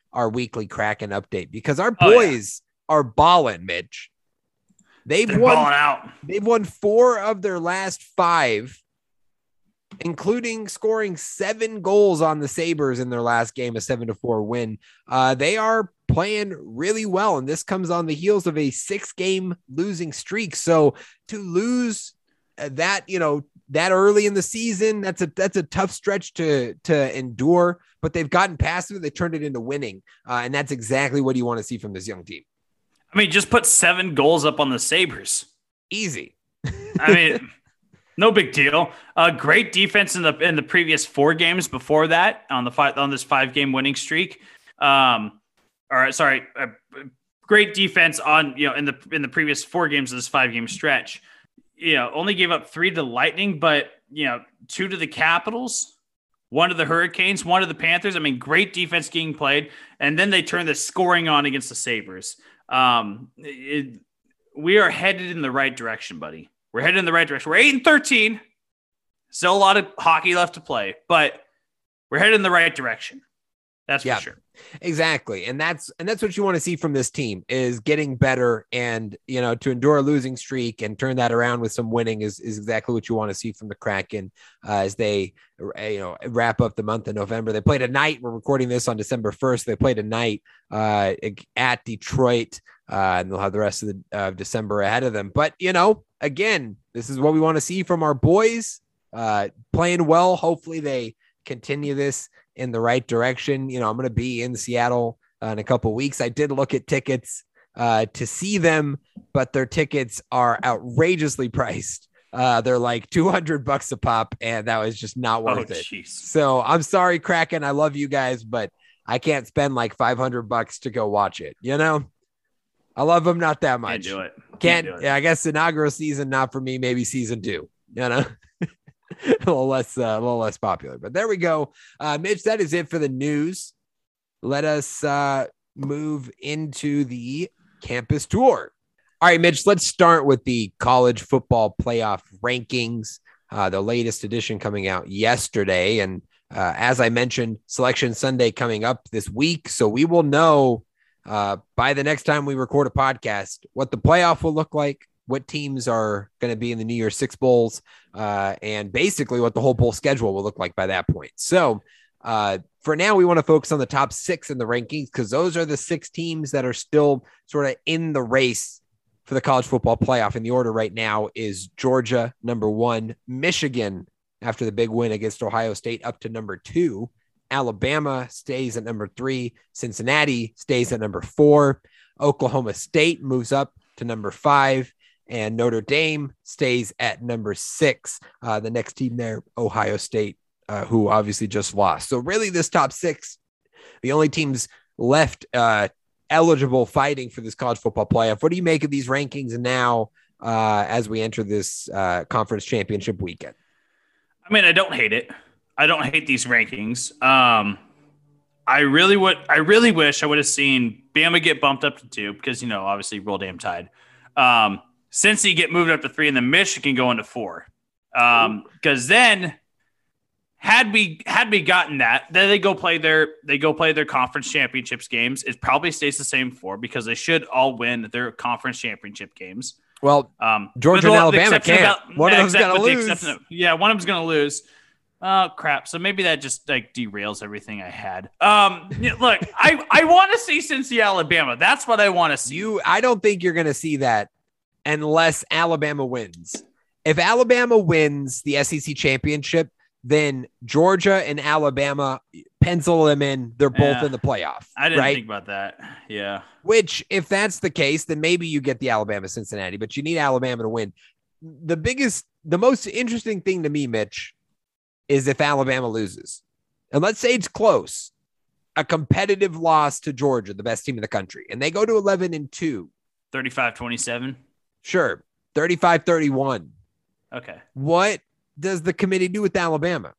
S7: our weekly Kraken update because our
S6: Oh,
S7: boys yeah. are balling, Mitch. They've
S6: They're
S7: won,
S6: balling out.
S7: They've won four of their last five, including scoring seven goals on the Sabres in their last game, a seven to four win. Uh, they are playing really well, and this comes on the heels of a six-game losing streak. So to lose that, you know, that early in the season, that's a that's a tough stretch to to endure. But they've gotten past it; they turned it into winning, uh, and that's exactly what you want to see from this young team.
S6: I mean, just put seven goals up on the Sabres.
S7: Easy.
S6: I mean, no big deal. Uh, great defense in the in the previous four games before that on the five on this five game winning streak. Um, or sorry, uh, great defense on you know in the in the previous four games of this five game stretch. You know, only gave up three to the Lightning, but you know, two to the Capitals, one to the Hurricanes, one to the Panthers. I mean, great defense getting played, and then they turn the scoring on against the Sabres. Um, it, we are headed in the right direction, buddy. We're headed in the right direction. We're eight and thirteen. Still a lot of hockey left to play, but we're headed in the right direction. That's
S7: yeah,
S6: for sure.
S7: Exactly. And that's, and that's what you want to see from this team is getting better, and, you know, to endure a losing streak and turn that around with some winning is, is exactly what you want to see from the Kraken uh, as they, you know, wrap up the month of November. They played a night. We're recording this on December first. They played a night uh, at Detroit uh, and they'll have the rest of the uh, December ahead of them. But, you know, again, this is what we want to see from our boys uh, playing well. Hopefully they continue this in the right direction. You know, I'm going to be in Seattle uh, in a couple of weeks. I did look at tickets uh, to see them, but their tickets are outrageously priced. Uh, they're like two hundred bucks a pop, and that was just not worth
S6: oh,
S7: it.
S6: Geez.
S7: So I'm sorry, Kraken. I love you guys, but I can't spend like five hundred bucks to go watch it. You know, I love them not that much.
S6: Can't do it.
S7: Can't,
S6: Can't do it.
S7: Yeah, I guess inaugural season, not for me. Maybe season two. You know. a little less, uh, a little less popular, but there we go. Uh, Mitch, that is it for the news. Let us uh, move into the campus tour. All right, Mitch, let's start with the college football playoff rankings. Uh, the latest edition coming out yesterday. And uh, as I mentioned, Selection Sunday coming up this week. So we will know uh, by the next time we record a podcast what the playoff will look like, what teams are going to be in the New Year's Six Bowls, uh, and basically what the whole bowl schedule will look like by that point. So uh, for now, we want to focus on the top six in the rankings because those are the six teams that are still sort of in the race for the college football playoff. And the order right now is Georgia, number one, Michigan, after the big win against Ohio State, up to number two. Alabama stays at number three. Cincinnati stays at number four. Oklahoma State moves up to number five. And Notre Dame stays at number six. Uh, the next team there, Ohio State, uh, who obviously just lost. So really this top six, the only teams left uh, eligible fighting for this college football playoff. What do you make of these rankings now uh, as we enter this uh, conference championship weekend?
S6: I mean, I don't hate it. I don't hate these rankings. Um, I really would. I really wish I would have seen Bama get bumped up to two because, you know, obviously Roll Damn Tide. Um, Cincy get moved up to three and then Michigan go into four. Um, because then had we had we gotten that, then they go play their they go play their conference championships games. It probably stays the same four because they should all win their conference championship games.
S7: Well,
S6: um,
S7: Georgia and
S6: the,
S7: Alabama
S6: the
S7: can't.
S6: About,
S7: one
S6: yeah,
S7: of them's going to lose.
S6: Of, yeah, one of them's going to lose. Oh, crap. So maybe that just like derails everything I had. Um, you know, look, I, I want to see Cincy, Alabama. That's what I want to see.
S7: You, I don't think you're going to see that unless Alabama wins. If Alabama wins the S E C championship, then Georgia and Alabama pencil them in. They're both
S6: yeah,
S7: in the playoff.
S6: I didn't
S7: right?
S6: think about that. Yeah.
S7: Which, if that's the case, then maybe you get the Alabama Cincinnati, but you need Alabama to win. The biggest, the most interesting thing to me, Mitch, is if Alabama loses. And let's say it's close, a competitive loss to Georgia, the best team in the country, and they go to eleven and two.
S6: thirty-five twenty-seven.
S7: Sure. thirty-five thirty-one.
S6: Okay.
S7: What does the committee do with Alabama?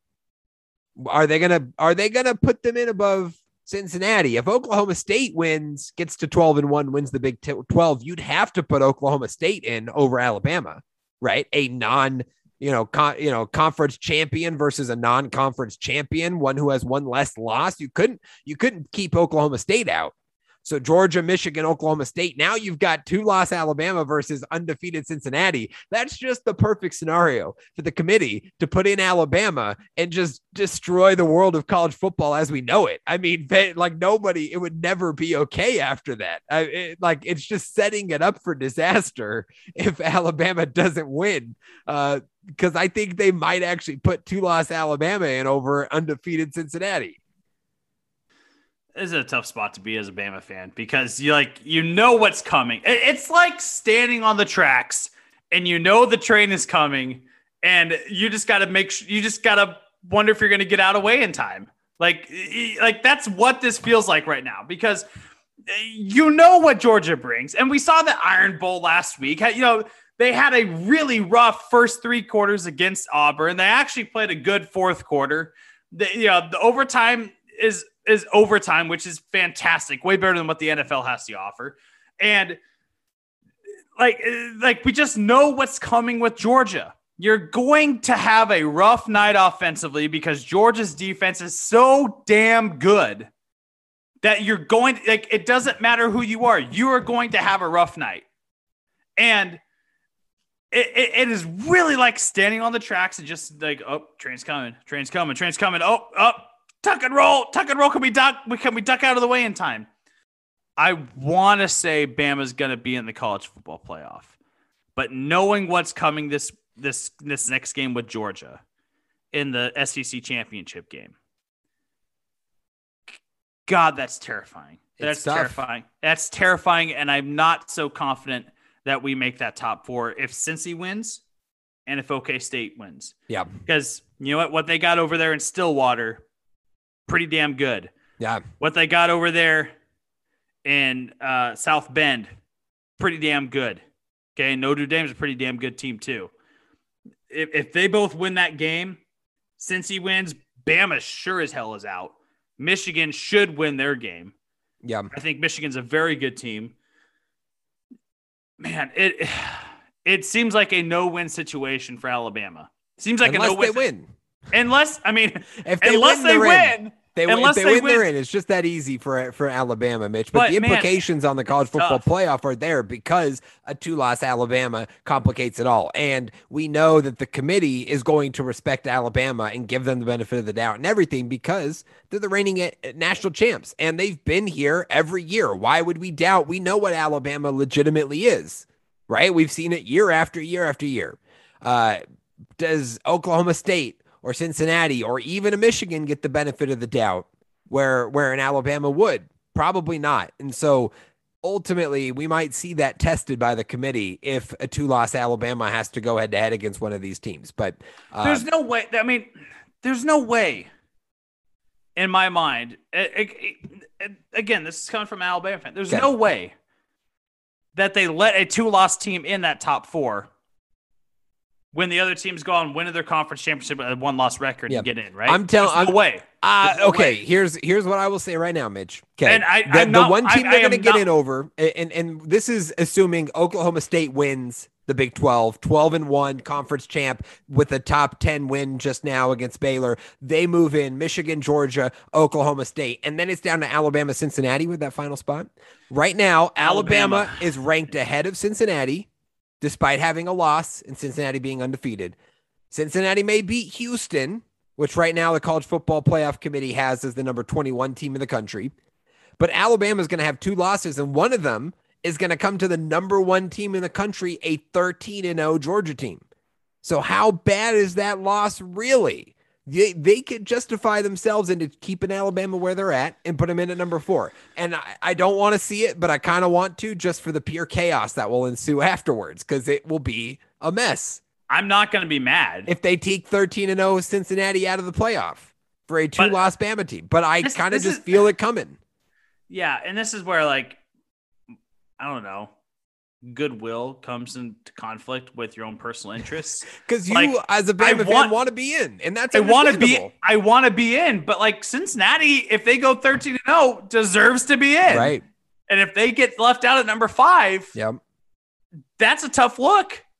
S7: Are they going to, are they going to put them in above Cincinnati? If Oklahoma State wins, gets to twelve and one, wins the Big twelve, you'd have to put Oklahoma State in over Alabama, right? A non, you know, con- you know, conference champion versus a non-conference champion, one who has one less loss. You couldn't, you couldn't keep Oklahoma State out. So Georgia, Michigan, Oklahoma State. Now you've got two-loss Alabama versus undefeated Cincinnati. That's just the perfect scenario for the committee to put in Alabama and just destroy the world of college football as we know it. I mean, they, like nobody, it would never be okay after that. I, it, like it's just setting it up for disaster if Alabama doesn't win. Uh, because I think they might actually put two-loss Alabama in over undefeated Cincinnati.
S6: This is a tough spot to be as a Bama fan because you like, you know what's coming. It's like standing on the tracks and you know the train is coming and you just got to make sure, you just got to wonder if you're going to get out of way in time. Like, like that's what this feels like right now because you know what Georgia brings. And we saw the Iron Bowl last week. You know, they had a really rough first three quarters against Auburn. They actually played a good fourth quarter. The, you know, the overtime is, is overtime, which is fantastic. Way better than what the N F L has to offer. And like, like we just know what's coming with Georgia. You're going to have a rough night offensively because Georgia's defense is so damn good that you're going to, like, it doesn't matter who you are. You are going to have a rough night. And it, it, it is really like standing on the tracks and just like, oh, train's coming, train's coming, train's coming. Oh, oh, tuck and roll, tuck and roll. Can we duck? Can we duck out of the way in time? I want to say Bama's going to be in the college football playoff, but knowing what's coming this this this next game with Georgia in the S E C championship game, God, that's terrifying. That's
S7: It's tough.
S6: terrifying. That's terrifying, and I'm not so confident that we make that top four if Cincy wins and if OK State wins.
S7: Yeah,
S6: because you know what? What they got over there in Stillwater, pretty damn good.
S7: yeah,
S6: What they got over there in uh, South Bend, pretty damn good. Okay, Notre Dame's a pretty damn good team too. If, if they both win that game, Cincy wins, Bama sure as hell is out. Michigan should win their game.
S7: yeah.
S6: I think Michigan's a very good team. Man, it it seems like a no-win situation for Alabama. Seems like
S7: Unless
S6: a no-win
S7: they win.
S6: Unless, I mean,
S7: If they
S6: unless
S7: win,
S6: they
S7: they're in.
S6: win.
S7: They win, if
S6: Unless
S7: they,
S6: they
S7: win, they're
S6: win.
S7: in. It's just that easy for for Alabama, Mitch. But,
S6: But,
S7: the
S6: man,
S7: implications on the college football
S6: tough.
S7: playoff are there because a two-loss Alabama complicates it all. And we know that the committee is going to respect Alabama and give them the benefit of the doubt and everything because they're the reigning national champs and they've been here every year. Why would we doubt? We know what Alabama legitimately is, right? We've seen it year after year after year. Uh, does Oklahoma State or Cincinnati or even a Michigan get the benefit of the doubt where where an Alabama would? Probably not. And so ultimately we might see that tested by the committee if a two-loss Alabama has to go head-to-head against one of these teams. But uh,
S6: There's no way. I mean, there's no way in my mind. It, it, it, again, this is coming from an Alabama fan. There's
S7: Okay.
S6: no way that they let a two-loss team in that top four when the other teams go on win their conference championship with a one-loss record
S7: Yeah.
S6: and get in, right?
S7: I'm telling-
S6: There's no
S7: I'm-
S6: way.
S7: Uh,
S6: There's no
S7: okay,
S6: way.
S7: here's here's what I will say right now, Mitch. Okay,
S6: And I-
S7: the,
S6: I'm
S7: the
S6: not-
S7: one team
S6: I-
S7: they're
S6: I
S7: going to
S6: am
S7: get
S6: not-
S7: in over, and and this is assuming Oklahoma State wins the Big twelve, twelve and one conference champ with a top ten win just now against Baylor. They move in Michigan, Georgia, Oklahoma State, and then it's down to Alabama, Cincinnati with that final spot. Right now, Alabama,
S6: Alabama.
S7: is ranked ahead of Cincinnati, despite having a loss and Cincinnati being undefeated. Cincinnati may beat Houston, which right now the College Football Playoff Committee has as the number twenty-one team in the country. But Alabama is going to have two losses, and one of them is going to come to the number one team in the country, a thirteen and oh Georgia team. So how bad is that loss really? They, they could justify themselves into keeping Alabama where they're at and put them in at number four. And I, I don't want to see it, but I kind of want to just for the pure chaos that will ensue afterwards because it will be a mess.
S6: I'm not going to be mad.
S7: If they take thirteen and oh Cincinnati out of the playoff for a two-loss Bama team. But I
S6: This-
S7: kind of
S6: this
S7: just
S6: is-
S7: feel it coming.
S6: Yeah, and this is where, like, I don't know, goodwill comes into conflict with your own personal interests.
S7: Because you,
S6: Like,
S7: as a
S6: I
S7: Bama fan,
S6: want-
S7: want to be in. And that's
S6: I want to be,
S7: understandable.
S6: I want to be in, but like Cincinnati, if they go thirteen and oh, deserves to be in.
S7: Right.
S6: And if they get left out at number five,
S7: Yep.
S6: that's a tough look.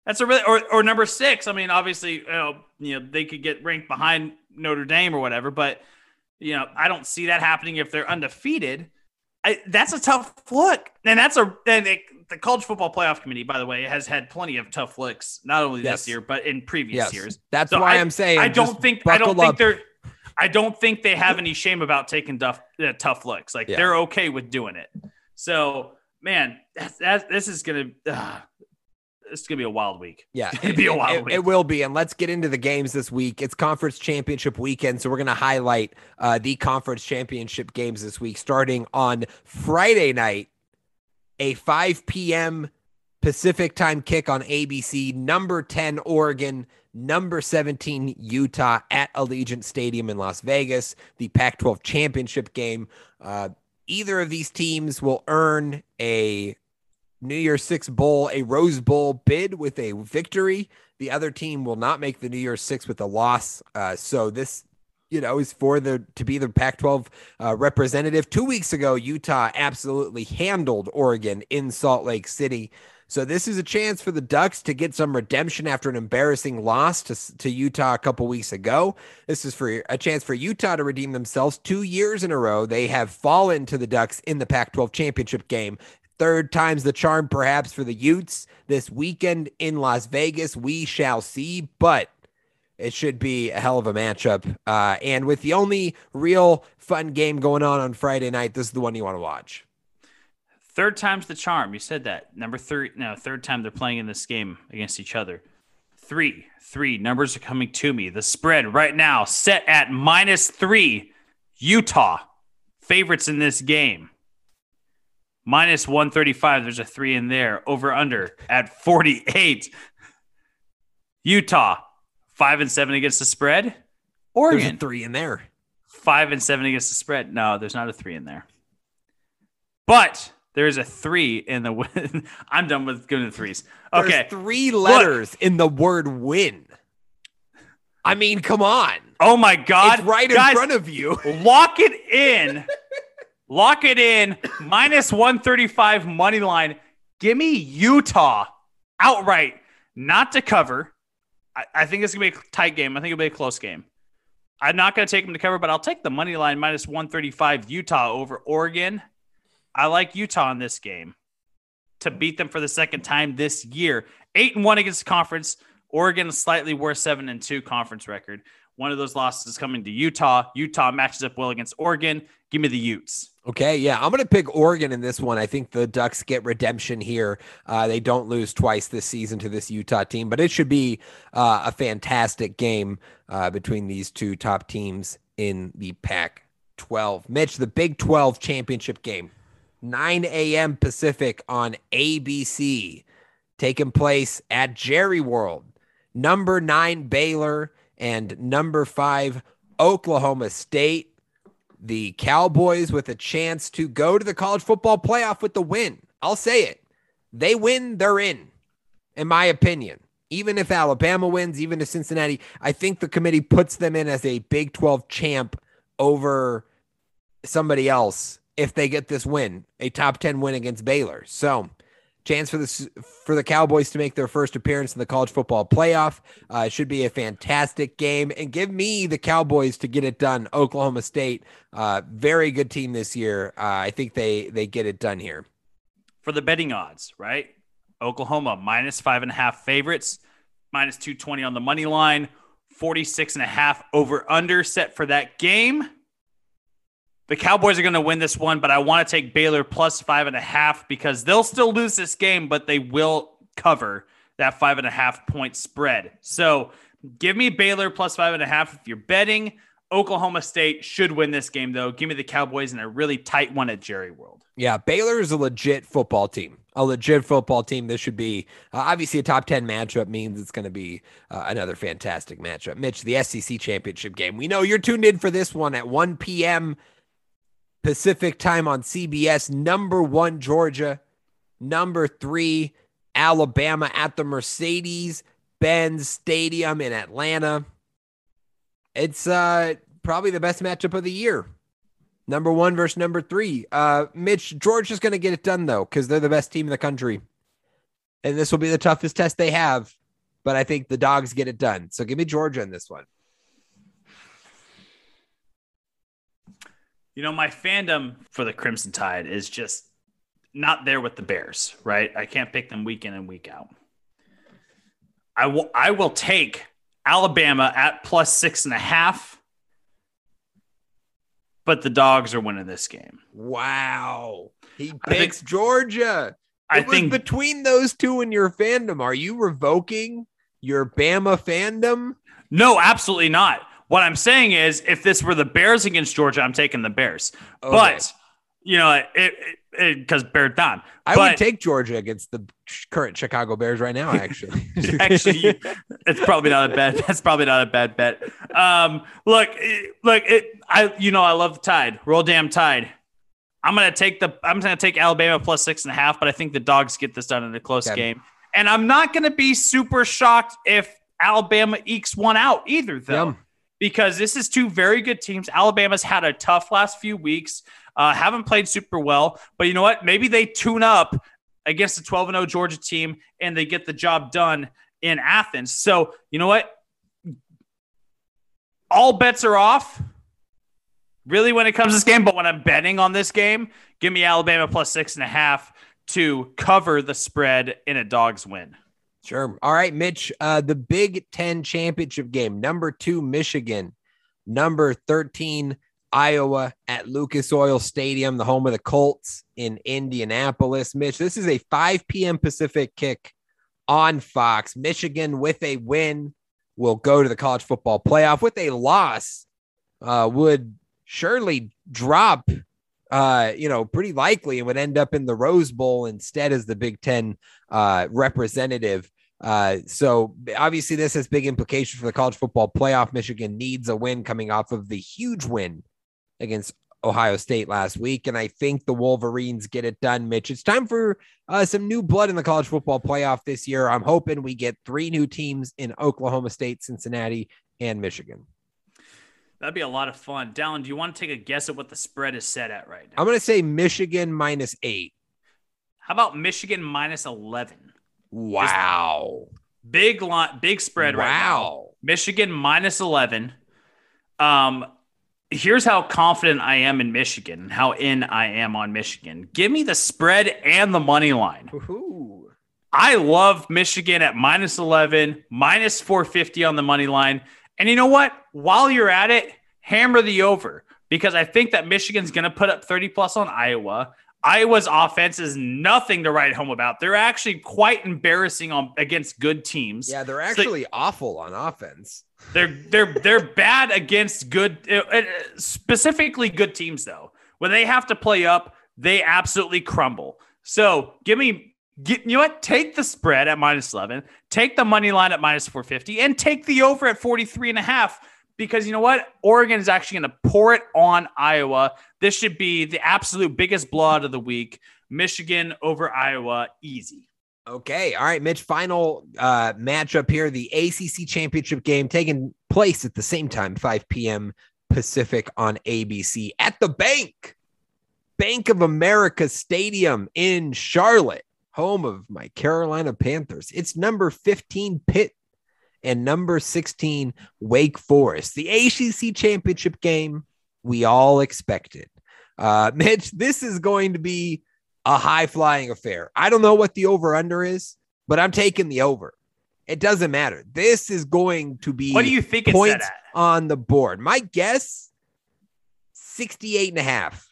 S6: That's a really, or, or number six. I mean, obviously, you know, you know, they could get ranked behind Notre Dame or whatever, but you know, I don't see that happening if they're undefeated. I, that's a tough look. And that's a, and it, the College Football Playoff Committee, by the way, has had plenty of tough looks, not only
S7: yes.
S6: this year, but in previous
S7: yes.
S6: years.
S7: That's
S6: so
S7: why
S6: I,
S7: I'm saying,
S6: I don't think, I don't
S7: up.
S6: think they're, I don't think they have any shame about taking tough, uh, tough looks. Like yeah. they're okay with doing it. So, man, that's, that's, this is going to, uh, it's going to be a wild week.
S7: Yeah,
S6: it's going to be a wild
S7: it,
S6: week.
S7: It will be. And let's get into the games this week. It's conference championship weekend. So we're going to highlight uh, the conference championship games this week, starting on Friday night, a five p.m. Pacific time kick on A B C, number ten, Oregon, number seventeen, Utah at Allegiant Stadium in Las Vegas, the Pac twelve championship game. Uh, either of these teams will earn a New Year's Six Bowl, a Rose Bowl bid with a victory. The other team will not make the New Year's Six with a loss. Uh, so this, you know, is for the to be the Pac twelve uh, representative. Two weeks ago, Utah absolutely handled Oregon in Salt Lake City. So this is a chance for the Ducks to get some redemption after an embarrassing loss to, to Utah a couple weeks ago. This is for a chance for Utah to redeem themselves. Two years in a row, they have fallen to the Ducks in the Pac twelve championship game. Third time's the charm, perhaps, for the Utes this weekend in Las Vegas. We shall see, but it should be a hell of a matchup. Uh, and with the only real fun game going on on Friday night, this is the one you want to watch.
S6: Third time's the charm. You said that. Number three, no, third time they're playing in this game against each other. Three, three. Numbers are coming to me. The spread right now set at minus three. Utah, favorites in this game. Minus one thirty-five. There's a three in there. Over under at forty-eight. Utah, five and seven against the spread. Oregon,
S7: there's a three in there.
S6: Five and seven against the spread. No, there's not a three in there. But there is a three in the win. I'm done with going to the threes. Okay.
S7: There's three letters Look. in the word win. I mean, come on.
S6: Oh my God.
S7: It's right
S6: Guys,
S7: in front of you.
S6: Lock it in. Lock it in. Minus one thirty-five money line. Give me Utah outright, not to cover. I, I think it's going to be a tight game. I think it'll be a close game. I'm not going to take them to cover, but I'll take the money line minus one thirty-five Utah over Oregon. I like Utah in this game to beat them for the second time this year. Eight and one against the conference. Oregon is slightly worse, seven and two conference record. One of those losses is coming to Utah. Utah matches up well against Oregon. Give me the Utes.
S7: Okay, yeah, I'm going to pick Oregon in this one. I think the Ducks get redemption here. Uh, they don't lose twice this season to this Utah team, but it should be uh, a fantastic game uh, between these two top teams in the Pac twelve. Mitch, the Big twelve championship game, nine a.m. Pacific on A B C, taking place at Jerry World. Number nine, Baylor, and number five, Oklahoma State. The Cowboys with a chance to go to the college football playoff with the win. I'll say it. They win, they're in, in my opinion. Even if Alabama wins, even if Cincinnati, I think the committee puts them in as a Big twelve champ over somebody else if they get this win, a top ten win against Baylor. So, chance for the for the Cowboys to make their first appearance in the college football playoff. Uh, it should be a fantastic game. And give me the Cowboys to get it done. Oklahoma State, uh, very good team this year. Uh, I think they they get it done here.
S6: For the betting odds, right? Oklahoma minus five and a half favorites, minus two twenty on the money line, forty-six and a half over under set for that game. The Cowboys are going to win this one, but I want to take Baylor plus five and a half because they'll still lose this game, but they will cover that five and a half point spread. So give me Baylor plus five and a half if you're betting. Oklahoma State should win this game, though. Give me the Cowboys in a really tight one at Jerry World.
S7: Yeah, Baylor is a legit football team. A legit football team. This should be uh, obviously a top ten matchup means it's going to be uh, another fantastic matchup. Mitch, the S E C championship game. We know you're tuned in for this one at one p.m. Pacific time on C B S. Number one, Georgia. Number three, Alabama at the Mercedes-Benz Stadium in Atlanta. It's uh, probably the best matchup of the year. Number one versus number three. Uh, Mitch, Georgia's going to get it done, though, because they're the best team in the country. and this will be the toughest test they have, but I think the Dogs get it done. So give me Georgia in this one.
S6: You know, my fandom for the Crimson Tide is just not there with the Bears, right? I can't pick them week in and week out. I will, I will take Alabama at plus six and a half, but the Dogs are winning this game.
S7: Wow. He
S6: I
S7: picks
S6: think,
S7: Georgia. It
S6: I
S7: was
S6: think
S7: between those two in your fandom. Are you revoking your Bama fandom?
S6: No, absolutely not. What I'm saying is, if this were the Bears against Georgia, I'm taking the Bears.
S7: Okay.
S6: But, you know, it because Bear down.
S7: I
S6: but,
S7: would take Georgia against the current Chicago Bears right now, actually.
S6: Actually, it's probably not a bad. That's probably not a bad bet. Um, look, look, it, I you know I love the Tide. Roll damn Tide. I'm gonna take the. I'm gonna take Alabama plus six and a half, but I think the Dogs get this done in a close
S7: Okay.
S6: game. And I'm not gonna be super shocked if Alabama ekes one out either, though.
S7: Yum.
S6: Because this is two very good teams. Alabama's had a tough last few weeks, uh, haven't played super well. But you know what? Maybe they tune up against the twelve and oh Georgia team and they get the job done in Athens. So, you know what? All bets are off, really, when it comes to this game. But when I'm betting on this game, give me Alabama plus six and a half to cover the spread in a Dogs win.
S7: Sure. All right, Mitch, uh, the Big Ten championship game, number two, Michigan, number thirteen, Iowa at Lucas Oil Stadium, the home of the Colts in Indianapolis. Mitch, this is a five p.m. Pacific kick on Fox. Michigan with a win will go to the college football playoff. With a loss, uh, would surely drop, uh, you know, pretty likely and would end up in the Rose Bowl instead as the Big Ten uh, representative. Uh, so obviously this has big implications for the college football playoff. Michigan needs a win coming off of the huge win against Ohio State last week. And I think the Wolverines get it done, Mitch. It's time for uh, some new blood in the college football playoff this year. I'm hoping we get three new teams in Oklahoma State, Cincinnati, and Michigan.
S6: That'd be a lot of fun. Dallin, do you want to take a guess at what the spread is set at right now?
S7: I'm going to say Michigan minus eight.
S6: How about Michigan minus eleven?
S7: Wow.
S6: Big line, big spread right now.
S7: Wow.
S6: Michigan minus eleven. Um, here's how confident I am in Michigan and how in I am on Michigan. Give me the spread and the money line.
S7: Ooh.
S6: I love Michigan at minus eleven, minus four fifty on the money line. And you know what? While you're at it, hammer the over, because I think that Michigan's going to put up thirty plus on Iowa. Iowa's offense is nothing to write home about. They're actually quite embarrassing on against good teams.
S7: Yeah, they're actually so, awful on offense.
S6: They're they're they're bad against good, uh, specifically good teams though. When they have to play up, they absolutely crumble. So give me, get, you know what? Take the spread at minus eleven, take the money line at minus four fifty, and take the over at forty-three and a half. Because you know what? Oregon is actually going to pour it on Iowa. This should be the absolute biggest blowout of the week. Michigan over Iowa, easy.
S7: Okay. All right, Mitch, final uh, matchup here. The A C C championship game taking place at the same time, five p.m. Pacific on A B C at the Bank. Bank of America Stadium in Charlotte, home of my Carolina Panthers. It's number fifteen Pitt and number sixteen Wake Forest. The A C C championship game we all expected. Uh, Mitch, this is going to be a high-flying affair. I don't know what the over-under is, but I'm taking the over. It doesn't matter. This is going to be
S6: what do you think it's
S7: points
S6: set at?
S7: On the board. My guess, sixty-eight and a half.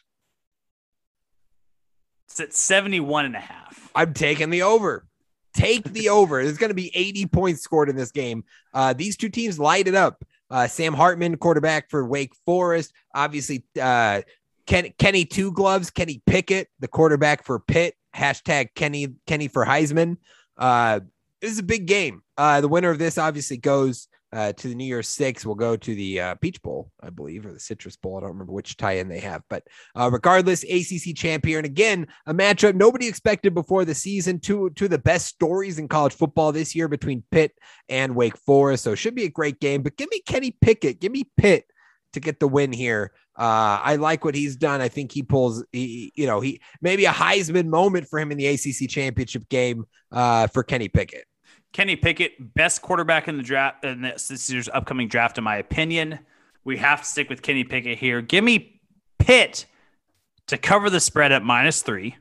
S6: It's at seventy-one and a half.
S7: I'm taking the over. Take the over. There's going to be eighty points scored in this game. Uh, these two teams light it up. Uh, Sam Hartman, quarterback for Wake Forest. Obviously, uh, Ken, Kenny Two Gloves, Kenny Pickett, the quarterback for Pitt. Hashtag Kenny Kenny for Heisman. Uh, this is a big game. Uh, the winner of this obviously goes uh, to the New Year's Six. We'll go to the uh, Peach Bowl, I believe, or the Citrus Bowl. I don't remember which tie-in they have. But uh, regardless, A C C champion. Again, a matchup nobody expected before the season. Two, two of the best stories in college football this year between Pitt and Wake Forest. So it should be a great game. But give me Kenny Pickett. Give me Pitt to get the win here Uh, I like what he's done. I think he pulls, he, you know, he maybe a Heisman moment for him in the A C C championship game uh, for Kenny Pickett.
S6: Kenny Pickett, best quarterback in the draft in this, this year's upcoming draft, in my opinion. We have to stick with Kenny Pickett here. Give me Pitt to cover the spread at minus three,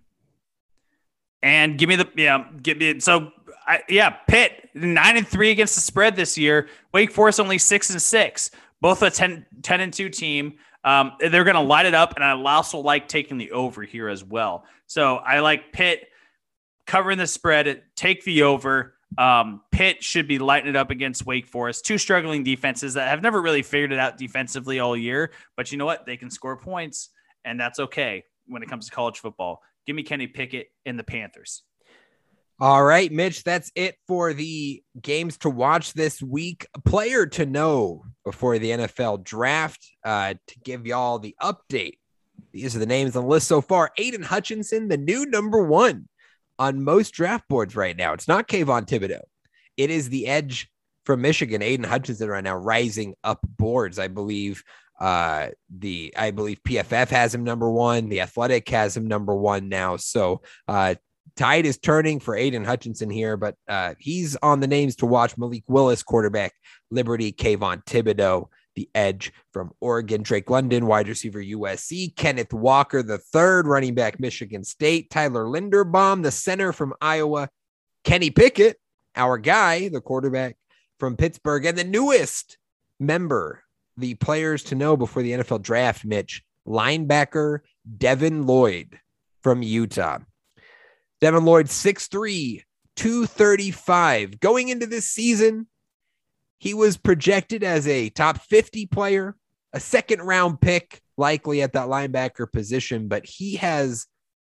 S6: and give me the yeah, give me so I, yeah, Pitt nine and three against the spread this year. Wake Forest only six and six. Both a ten, ten and two team. Um, they're going to light it up, and I also like taking the over here as well. So I like Pitt covering the spread. Take the over. Um, Pitt should be lighting it up against Wake Forest. Two struggling defenses that have never really figured it out defensively all year. But you know what? They can score points, and that's okay when it comes to college football. Give me Kenny Pickett and the Panthers.
S7: All right, Mitch, that's it for the games to watch this week. A player to know before the N F L draft. Uh, to give y'all the update, these are the names on the list so far. Aiden Hutchinson, the new number one on most draft boards right now. It's not Kayvon Thibodeau. It is the edge from Michigan, Aiden Hutchinson, right now rising up boards. I believe uh, the I believe P F F has him number one. The Athletic has him number one now. So uh, tide is turning for Aiden Hutchinson here, but uh, he's on the names to watch. Malik Willis, quarterback, Liberty, Kayvon Thibodeau, the edge from Oregon, Drake London, wide receiver, U S C, Kenneth Walker, the third, running back, Michigan State, Tyler Linderbaum, the center from Iowa, Kenny Pickett, our guy, the quarterback from Pittsburgh, and the newest member, the players to know before the N F L draft, Mitch, linebacker, Devin Lloyd from Utah. Devin Lloyd, six three, two thirty-five. Going into this season, he was projected as a top fifty player, a second round pick, likely at that linebacker position, but he has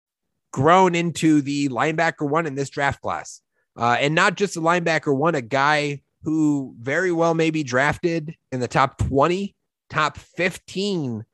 S7: grown into the linebacker one in this draft class. Uh, and not just a linebacker one, a guy who very well may be drafted in the top twenty, top fifteen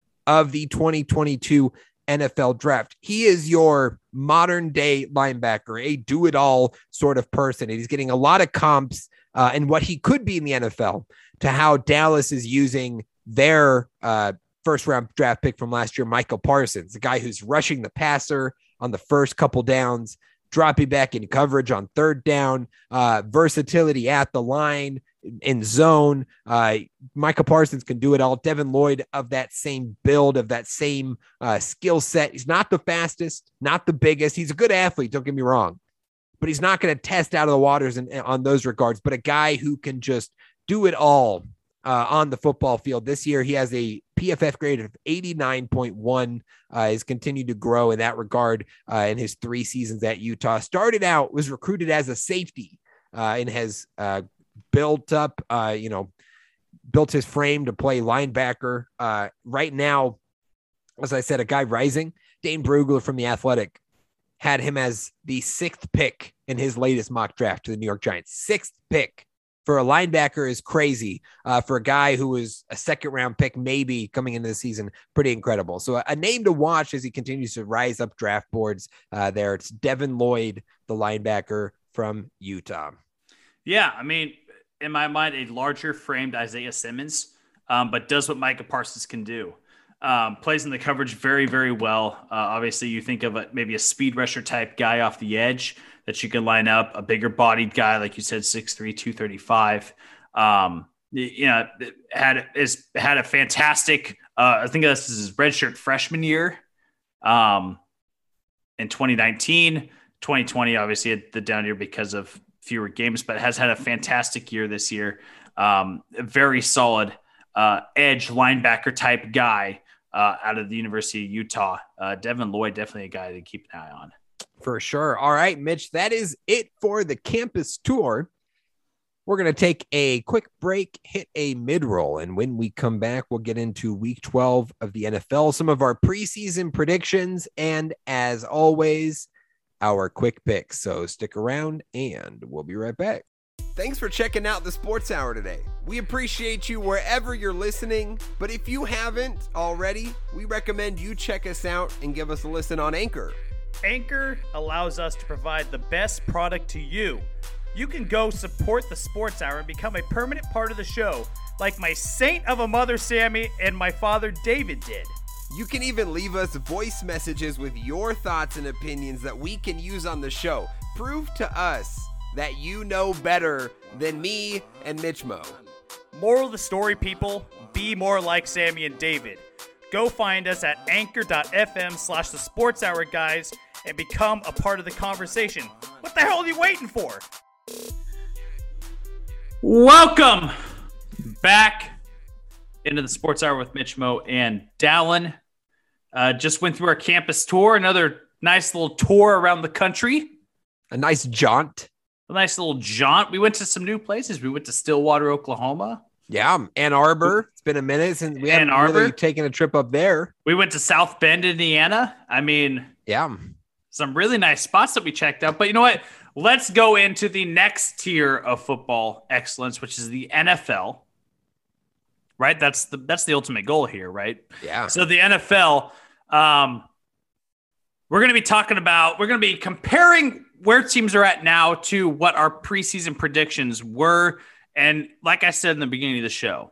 S7: of the twenty twenty-two N F L draft. He is your modern day linebacker, a do-it-all sort of person. And he's getting a lot of comps uh, and what he could be in the N F L to how Dallas is using their uh, first round draft pick from last year, Michael Parsons, the guy who's rushing the passer on the first couple downs, dropping back in coverage on third down, uh, versatility at the line, in zone. Uh, Micah Parsons can do it all. Devin Lloyd of that same build, of that same uh, skill set. He's not the fastest, not the biggest. He's a good athlete, don't get me wrong, but he's not going to test out of the waters in, on those regards, but a guy who can just do it all uh, on the football field. This year, he has a P F F grade of eighty-nine point one. Uh, has continued to grow in that regard uh, in his three seasons at Utah. Started out, was recruited as a safety uh, and has uh, built up, uh, you know, built his frame to play linebacker. Uh, right now, as I said, a guy rising. Dane Brugler from The Athletic had him as the sixth pick in his latest mock draft to the New York Giants. Sixth pick for a linebacker is crazy. Uh, for a guy who was a second round pick, maybe coming into the season, pretty incredible. So a, a name to watch as he continues to rise up draft boards uh, there. It's Devin Lloyd, the linebacker from Utah.
S6: Yeah, I mean, in my mind, a larger framed Isaiah Simmons, um, but does what Micah Parsons can do. Um, plays in the coverage very, very well. Uh, obviously, you think of a, maybe a speed rusher type guy off the edge that you can line up, a bigger bodied guy, like you said, six three, two thirty-five. Um, you know, had is had a fantastic, uh, I think this is his redshirt freshman year um, in twenty nineteen. twenty twenty, obviously, had the down year because of fewer games, but has had a fantastic year this year. Um, a very solid uh, edge linebacker type guy uh, out of the University of Utah. Uh, Devin Lloyd, definitely a guy to keep an eye on.
S7: For sure. All right, Mitch, that is it for the campus tour. We're going to take a quick break, hit a mid-roll, and when we come back, we'll get into week twelve of the N F L, some of our preseason predictions, and as always, our quick picks. So stick around and we'll be right back. Thanks for checking out the Sports Hour today. We appreciate you wherever you're listening, but if you haven't already, we recommend you check us out and give us a listen on Anchor.
S8: Anchor allows us to provide the best product to you. you can go support the Sports Hour and become a permanent part of the show, like my saint of a mother Sammy and my father David did.
S7: You can even leave us voice messages with your thoughts and opinions that we can use on the show. Prove to us that you know better than me and Mitch Mo.
S8: Moral of the story, people, be more like Sammy and David. Go find us at anchor.fm slash the sports hour guys and become a part of the conversation. What the hell are you waiting for?
S6: Welcome back into the Sports Hour with Mitch Mo and Dallin. Uh, just went through our campus tour, another nice little tour around the country.
S7: A nice jaunt.
S6: A nice little jaunt. We went to some new places. We went to Stillwater, Oklahoma.
S7: Yeah, Ann Arbor. It's been a minute since we haven't really taken a trip up there.
S6: We went to South Bend, Indiana. I mean,
S7: yeah,
S6: some really nice spots that we checked out. But you know what? Let's go into the next tier of football excellence, which is the N F L. Right? That's the that's the ultimate goal here, right?
S7: Yeah.
S6: So the N F L, um, we're going to be talking about, we're going to be comparing where teams are at now to what our preseason predictions were. And like I said in the beginning of the show,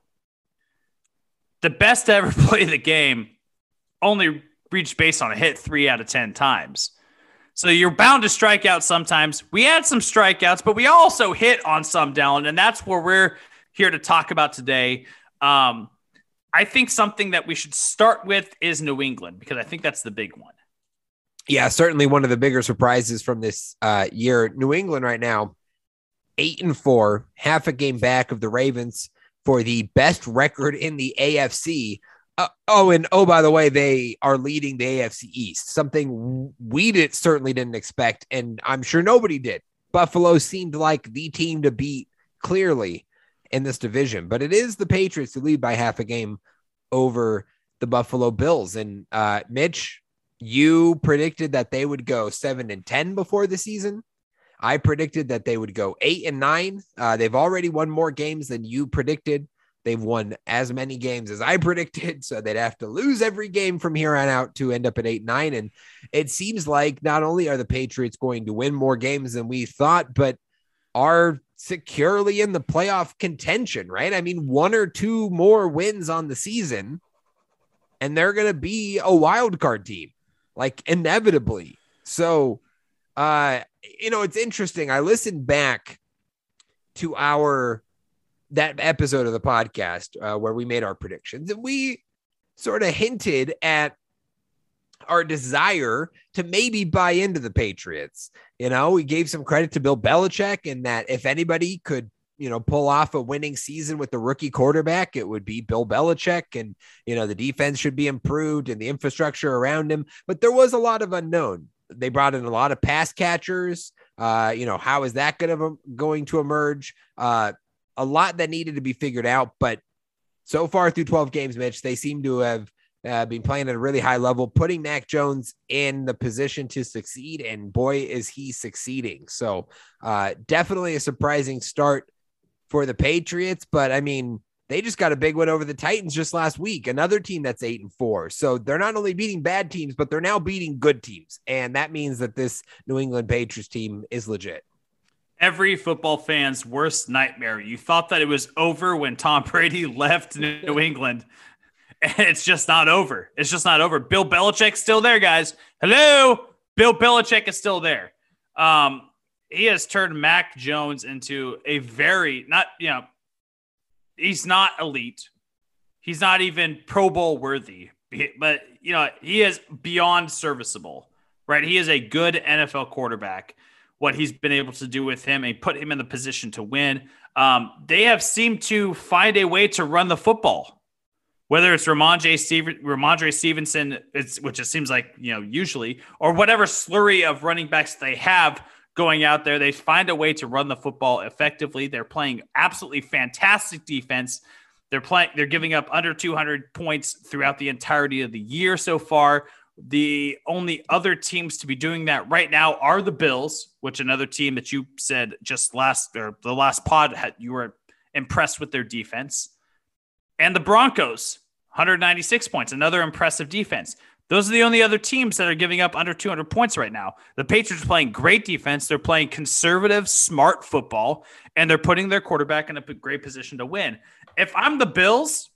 S6: the best to ever play the game only reached base on a hit three out of ten times. So you're bound to strike out sometimes. We had some strikeouts, but we also hit on some, Dallin, and that's where we're here to talk about today. Um, I think something that we should start with is New England, because I think that's the big one.
S7: Yeah, certainly one of the bigger surprises from this uh, year. New England right now, eight and four, half a game back of the Ravens for the best record in the A F C. Uh, oh, and oh, by the way, they are leading the A F C East, something we did certainly didn't expect, and I'm sure nobody did. Buffalo seemed like the team to beat clearly in this division, but it is the Patriots who lead by half a game over the Buffalo Bills. And uh, Mitch, you predicted that they would go seven and ten before the season. I predicted that they would go eight and nine. Uh, they've already won more games than you predicted. They've won as many games as I predicted, so they'd have to lose every game from here on out to end up at eight and nine. And it seems like not only are the Patriots going to win more games than we thought, but are securely in the playoff contention, right? I mean, one or two more wins on the season, and they're going to be a wild card team, like inevitably. So, uh, you know, it's interesting. I listened back to our that episode of the podcast uh, where we made our predictions, and we sort of hinted at our desire to maybe buy into the Patriots. You know, we gave some credit to Bill Belichick, and that if anybody could, you know, pull off a winning season with the rookie quarterback, it would be Bill Belichick. And, you know, the defense should be improved and the infrastructure around him. But there was a lot of unknown. They brought in a lot of pass catchers. Uh, you know, how is that going to going to emerge? Uh, a lot that needed to be figured out. But so far through twelve games, Mitch, they seem to have uh, been playing at a really high level, putting Mac Jones in the position to succeed. And boy, is he succeeding. So uh, definitely a surprising start for the Patriots. But I mean, they just got a big win over the Titans just last week, another team that's eight and four. So they're not only beating bad teams, but they're now beating good teams. And that means that this New England Patriots team is legit.
S6: Every football fan's worst nightmare. You thought that it was over when Tom Brady left New England, and it's just not over. It's just not over. Bill Belichick's still there, guys. Hello. Bill Belichick is still there. Um, he has turned Mac Jones into a very, not, you know, he's not elite. He's not even Pro Bowl worthy, but, you know, he is beyond serviceable, right? He is a good N F L quarterback. What he's been able to do with him and put him in the position to win. Um, they have seemed to find a way to run the football, whether it's Ramondre, Steve, Ramondre Stevenson, it's, which it seems like, you know, usually, or whatever slurry of running backs they have going out there. They find a way to run the football effectively. They're playing absolutely fantastic defense. They're playing, they're giving up under two hundred points throughout the entirety of the year so far. The only other teams to be doing that right now are the Bills, which another team that you said just last or the last pod had, you were impressed with their defense, and the Broncos, one hundred ninety-six points, another impressive defense. Those are the only other teams that are giving up under two hundred points right now. The Patriots are playing great defense. They're playing conservative, smart football, and they're putting their quarterback in a great position to win. If I'm the Bills,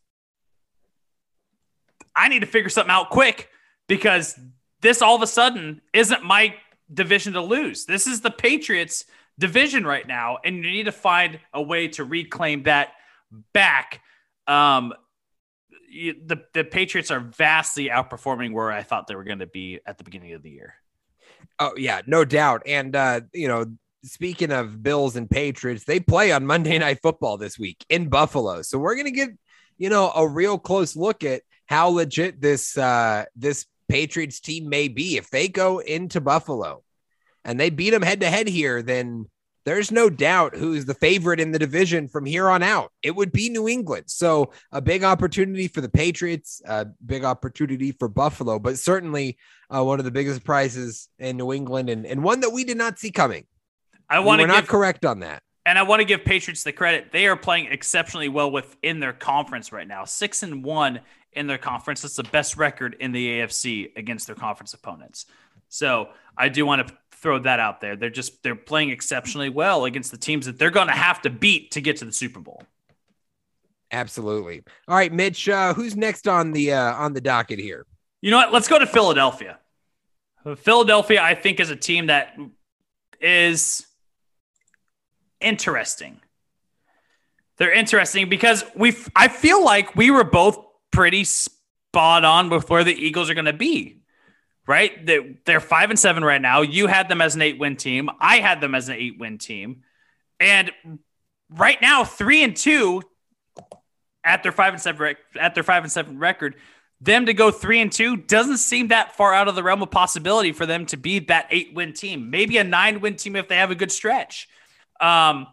S6: I need to figure something out quick because this all of a sudden isn't my division to lose. This is the Patriots division right now, and you need to find a way to reclaim that back. Um, you, the, the Patriots are vastly outperforming where I thought they were going to be at the beginning of the year.
S7: Oh, yeah, no doubt. And, uh, you know, speaking of Bills and Patriots, they play on Monday Night Football this week in Buffalo. So we're going to get, you know, a real close look at how legit this uh, this Patriots team may be. If they go into Buffalo and they beat them head to head here, then there's no doubt who's the favorite in the division from here on out. It would be New England. So a big opportunity for the Patriots, a big opportunity for Buffalo, but certainly uh, one of the biggest prizes in New England and, and one that we did not see coming.
S6: I want to
S7: We're not correct on that.
S6: And I want to give Patriots the credit. They are playing exceptionally well within their conference right now. Six and one in their conference. That's the best record in the A F C against their conference opponents. So I do want to throw that out there. They're just, they're playing exceptionally well against the teams that they're going to have to beat to get to the Super Bowl.
S7: Absolutely. All right, Mitch, uh, who's next on the, uh, on the docket here?
S6: You know what? Let's go to Philadelphia. Philadelphia, I think, is a team that is interesting. They're interesting because we, I feel like we were both pretty spot on with where the Eagles are going to be. Right? They're, they're five and seven right now. You had them as an eight win team. I had them as an eight win team. And right now, three and two at their five and seven, at their five and seven record, them to go three and two doesn't seem that far out of the realm of possibility for them to be that eight win team, maybe a nine win team if they have a good stretch. Um,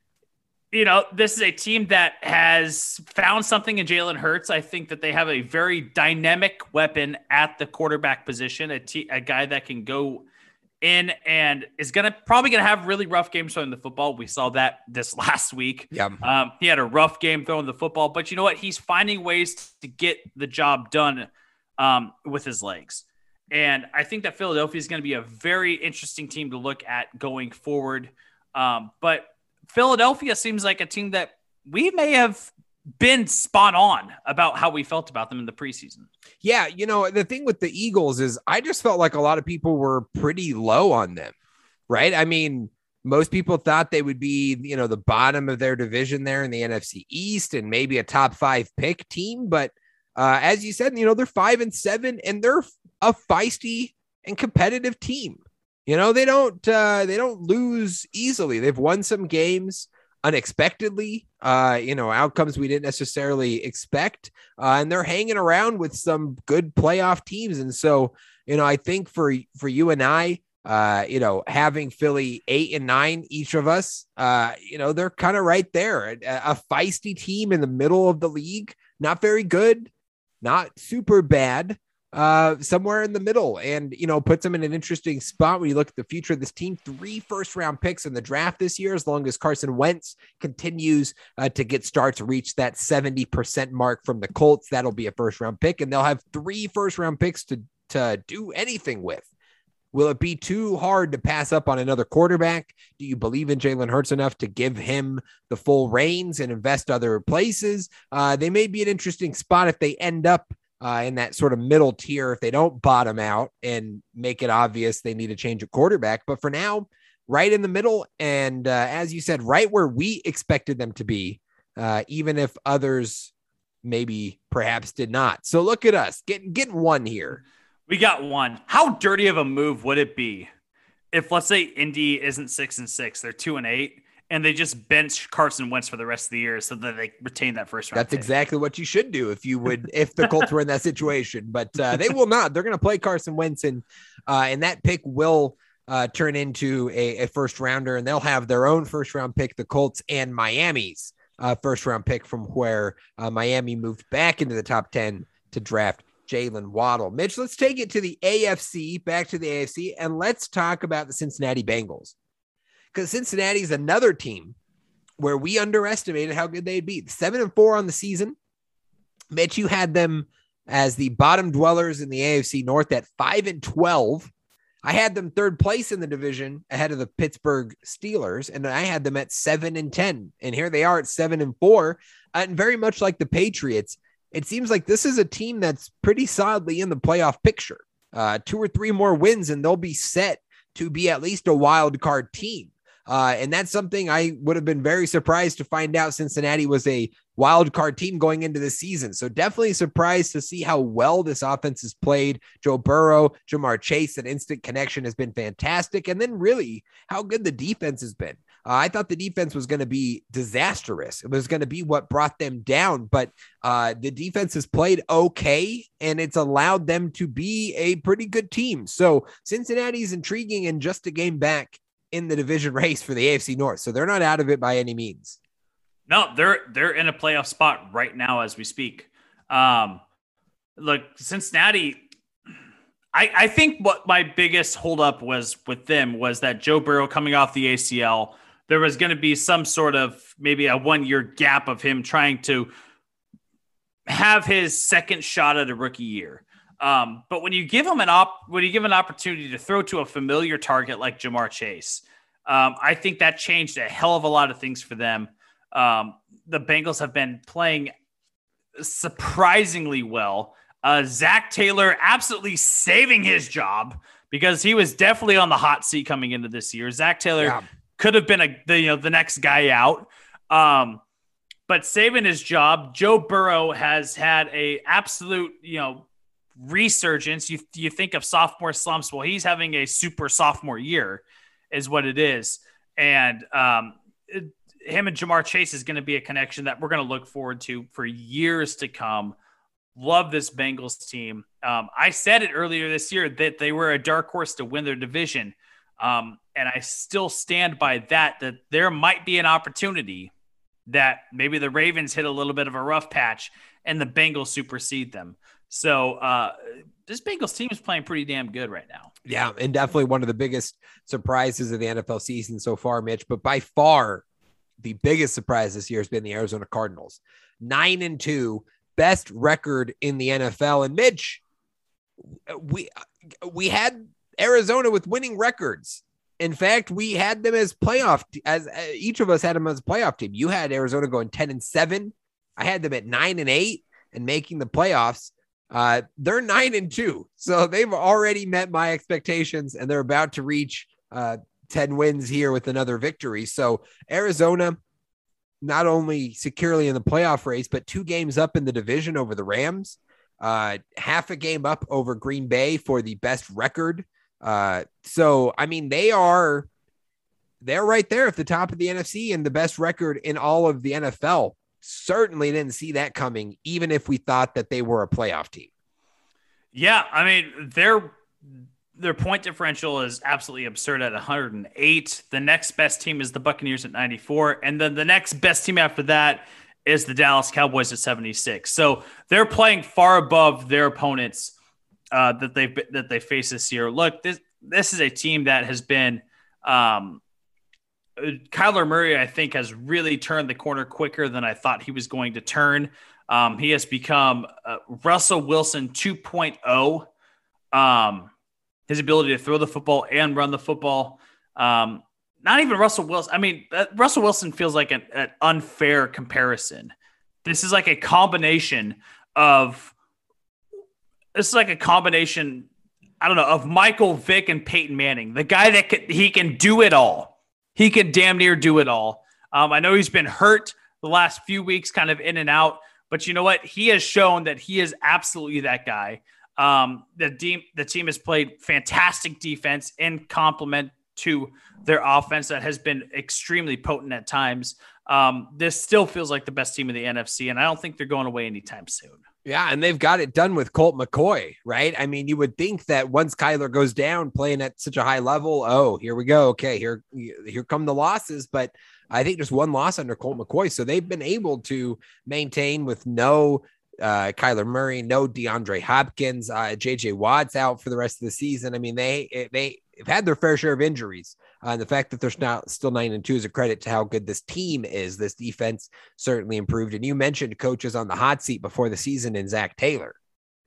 S6: You know, this is a team that has found something in Jalen Hurts. I think that they have a very dynamic weapon at the quarterback position, a, t- a guy that can go in and is going to probably going to have really rough games throwing the football. We saw that this last week.
S7: Yeah.
S6: Um, he had a rough game throwing the football, but you know what? He's finding ways to get the job done um, with his legs. And I think that Philadelphia is going to be a very interesting team to look at going forward. Um, but Philadelphia seems like a team that we may have been spot on about how we felt about them in the preseason.
S7: Yeah. You know, the thing with the Eagles is I just felt like a lot of people were pretty low on them, right? I mean, most people thought they would be, you know, the bottom of their division there in the N F C East and maybe a top five pick team. But uh, as you said, you know, they're five and seven and they're a feisty and competitive team. You know, they don't uh, they don't lose easily. They've won some games unexpectedly, uh, you know, outcomes we didn't necessarily expect. Uh, and they're hanging around with some good playoff teams. And so, you know, I think for for you and I, uh, you know, having Philly eight and nine, each of us, uh, you know, they're kind of right there. A, a feisty team in the middle of the league. Not very good, not super bad. Uh, somewhere in the middle and, you know, puts them in an interesting spot when you look at the future of this team. Three first round picks in the draft this year, as long as Carson Wentz continues uh, to get starts, reach that seventy percent mark from the Colts. That'll be a first round pick and they'll have three first round picks to, to do anything with. Will it be too hard to pass up on another quarterback? Do you believe in Jalen Hurts enough to give him the full reins and invest other places? Uh, they may be an interesting spot if they end up Uh, in that sort of middle tier, if they don't bottom out and make it obvious they need to change a quarterback. But for now, right in the middle. And uh, as you said, right where we expected them to be, uh, even if others maybe perhaps did not. So look at us getting, getting one here.
S6: We got one. How dirty of a move would it be if, let's say, Indy isn't six and six, they're two and eight, and they just bench Carson Wentz for the rest of the year so that they retain that first round.
S7: That's
S6: pick.
S7: exactly what you should do if you would, if the Colts were in that situation, but uh, they will not. They're going to play Carson Wentz, and uh, and that pick will uh, turn into a, a first rounder, and they'll have their own first round pick, the Colts and Miami's uh, first round pick from where uh, Miami moved back into the top ten to draft Jalen Waddle. Mitch, let's take it to the A F C, back to the A F C, and let's talk about the Cincinnati Bengals. Because Cincinnati is another team where we underestimated how good they'd be. Seven and four on the season. Mitch, you had them as the bottom dwellers in the A F C North at five and twelve. I had them third place in the division ahead of the Pittsburgh Steelers, and I had them at seven and ten. And here they are at seven and four. And very much like the Patriots, it seems like this is a team that's pretty solidly in the playoff picture. Uh, two or three more wins, and they'll be set to be at least a wild card team. Uh, and that's something I would have been very surprised to find out Cincinnati was a wild card team going into the season. So definitely surprised to see how well this offense has played. Joe Burrow, Jamar Chase, that instant connection has been fantastic. And then really how good the defense has been. Uh, I thought the defense was going to be disastrous. It was going to be what brought them down, but uh, the defense has played okay, and it's allowed them to be a pretty good team. So Cincinnati's intriguing and just a game back in the division race for the A F C North. So they're not out of it by any means.
S6: No, they're they're in a playoff spot right now as we speak. Um, look, Cincinnati, I, I think what my biggest holdup was with them was that Joe Burrow coming off the A C L, there was going to be some sort of maybe a one-year gap of him trying to have his second shot at a rookie year. Um, but when you give him an op, when you give an opportunity to throw to a familiar target like Jamar Chase, um, I think that changed a hell of a lot of things for them. Um, the Bengals have been playing surprisingly well. Uh, Zach Taylor absolutely saving his job because he was definitely on the hot seat coming into this year. Zach Taylor yeah. could have been a, the, you know, the next guy out. Um, but saving his job, Joe Burrow has had a absolute, you know, resurgence. You you think of sophomore slumps. Well, he's having a super sophomore year is what it is. And um, it, him and Jamar Chase is going to be a connection that we're going to look forward to for years to come. Love this Bengals team. Um, I said it earlier this year that they were a dark horse to win their division. Um, and I still stand by that, that there might be an opportunity that maybe the Ravens hit a little bit of a rough patch and the Bengals supersede them. So uh, this Bengals team is playing pretty damn good right now.
S7: Yeah, and definitely one of the biggest surprises of the N F L season so far, Mitch. But by far, the biggest surprise this year has been the Arizona Cardinals. Nine and two, best record in the N F L. And Mitch, we we had Arizona with winning records. In fact, we had them as playoff, as uh, each of us had them as a playoff team. You had Arizona going ten and seven. I had them at nine and eight and making the playoffs. Uh, they're nine and two. So they've already met my expectations, and they're about to reach uh, ten wins here with another victory. So Arizona, not only securely in the playoff race, but two games up in the division over the Rams, uh, half a game up over Green Bay for the best record. Uh, so, I mean, they are, they're right there at the top of the N F C and the best record in all of the N F L. Certainly didn't see that coming, even if we thought that they were a playoff team.
S6: Yeah. I mean, their, their point differential is absolutely absurd at one hundred eight. The next best team is the Buccaneers at ninety-four. And then the next best team after that is the Dallas Cowboys at seventy-six. So they're playing far above their opponents uh, that they that they face this year. Look, this this is a team that has been um, Kyler Murray, I think, has really turned the corner quicker than I thought he was going to turn. Um, he has become uh, Russell Wilson two point oh. Um, his ability to throw the football and run the football. Um, not even Russell Wilson. I mean, uh, Russell Wilson feels like an, an unfair comparison. This is like a combination of, this is like a combination, I don't know, of Michael Vick and Peyton Manning, the guy that can, he can do it all. He can damn near do it all. Um, I know he's been hurt the last few weeks, kind of in and out, but you know what? He has shown that he is absolutely that guy. Um, the team, the team has played fantastic defense in complement to their offense that has been extremely potent at times. Um, this still feels like the best team in the N F C, and I don't think they're going away anytime soon.
S7: Yeah, and they've got it done with Colt McCoy, right? I mean, you would think that once Kyler goes down playing at such a high level, oh, here we go. Okay, here, here come the losses, but I think there's one loss under Colt McCoy. So they've been able to maintain with no uh, Kyler Murray, no DeAndre Hopkins, uh, J J Watt's out for the rest of the season. I mean, they, they have had their fair share of injuries. Uh, and the fact that they're not still nine and two is a credit to how good this team is. This defense certainly improved. And you mentioned coaches on the hot seat before the season in Zach Taylor.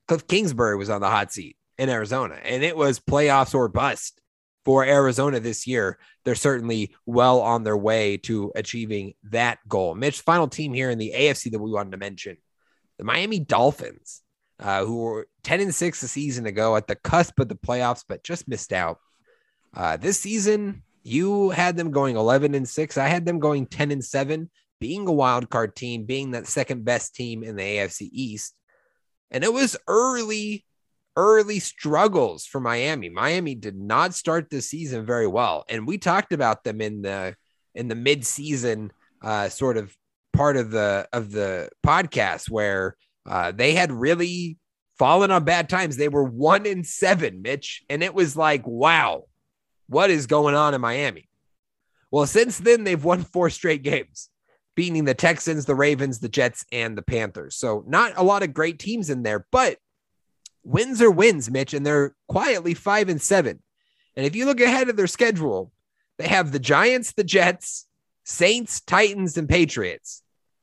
S7: Cliff Kingsbury was on the hot seat in Arizona, and it was playoffs or bust for Arizona this year. They're certainly well on their way to achieving that goal. Mitch, final team here in the A F C that we wanted to mention, the Miami Dolphins, uh, who were ten and six a season ago at the cusp of the playoffs, but just missed out. Uh, this season, you had them going eleven and six. I had them going ten and seven, being a wild card team, being that second best team in the A F C East. And it was early, early struggles for Miami. Miami did not start the season very well. And we talked about them in the, in the mid-season uh, sort of part of the, of the podcast where uh, they had really fallen on bad times. They were one and seven, Mitch. And it was like, wow, what is going on in Miami? Well, since then, they've won four straight games, beating the Texans, the Ravens, the Jets, and the Panthers. So not a lot of great teams in there, but wins are wins, Mitch, and they're quietly five and seven. And if you look ahead of their schedule, they have the Giants, the Jets, Saints, Titans, and Patriots.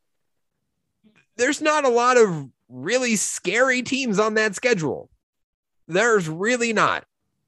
S7: There's not a lot of really scary teams on that schedule. There's really not.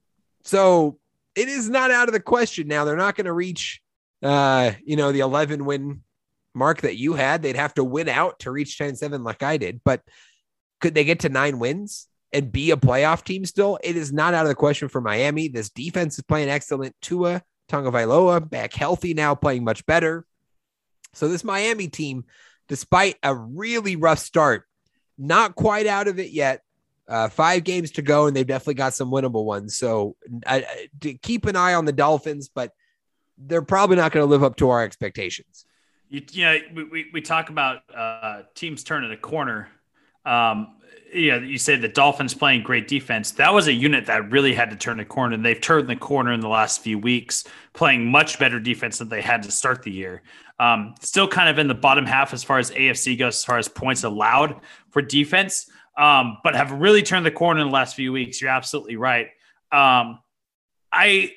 S7: So it is not out of the question now. They're not going to reach, uh, you know, the eleven win mark that you had. They'd have to win out to reach ten and seven like I did. But could they get to nine wins and be a playoff team still? It is not out of the question for Miami. This defense is playing excellent. Tua Tagovailoa back healthy now, playing much better. So this Miami team, despite a really rough start, not quite out of it yet. Uh, five games to go, and they've definitely got some winnable ones. So uh, to keep an eye on the Dolphins, but they're probably not going to live up to our expectations.
S6: You, you know, we, we, we talk about uh, teams turning a corner. Um, yeah, you say the Dolphins playing great defense. That was a unit that really had to turn a corner, and they've turned the corner in the last few weeks, playing much better defense than they had to start the year. Um, still kind of in the bottom half as far as A F C goes, as far as points allowed for defense, um, but have really turned the corner in the last few weeks. You're absolutely right. Um, I,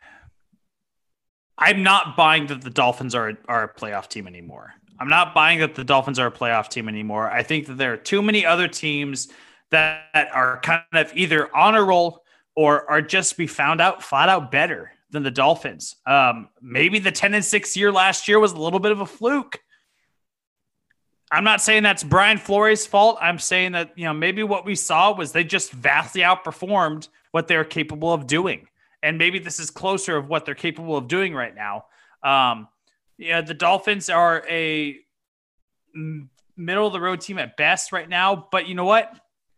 S6: I'm not buying that the Dolphins are, are a playoff team anymore. I'm not buying that the Dolphins are a playoff team anymore. I think that there are too many other teams that are kind of either on a roll or are just be found out flat out better than the Dolphins. Um, maybe the ten and six year last year was a little bit of a fluke. I'm not saying that's Brian Flores' fault. I'm saying that, you know, maybe what we saw was they just vastly outperformed what they're capable of doing. And maybe this is closer of what they're capable of doing right now. Um, yeah, the Dolphins are a middle of the road team at best right now, but you know what?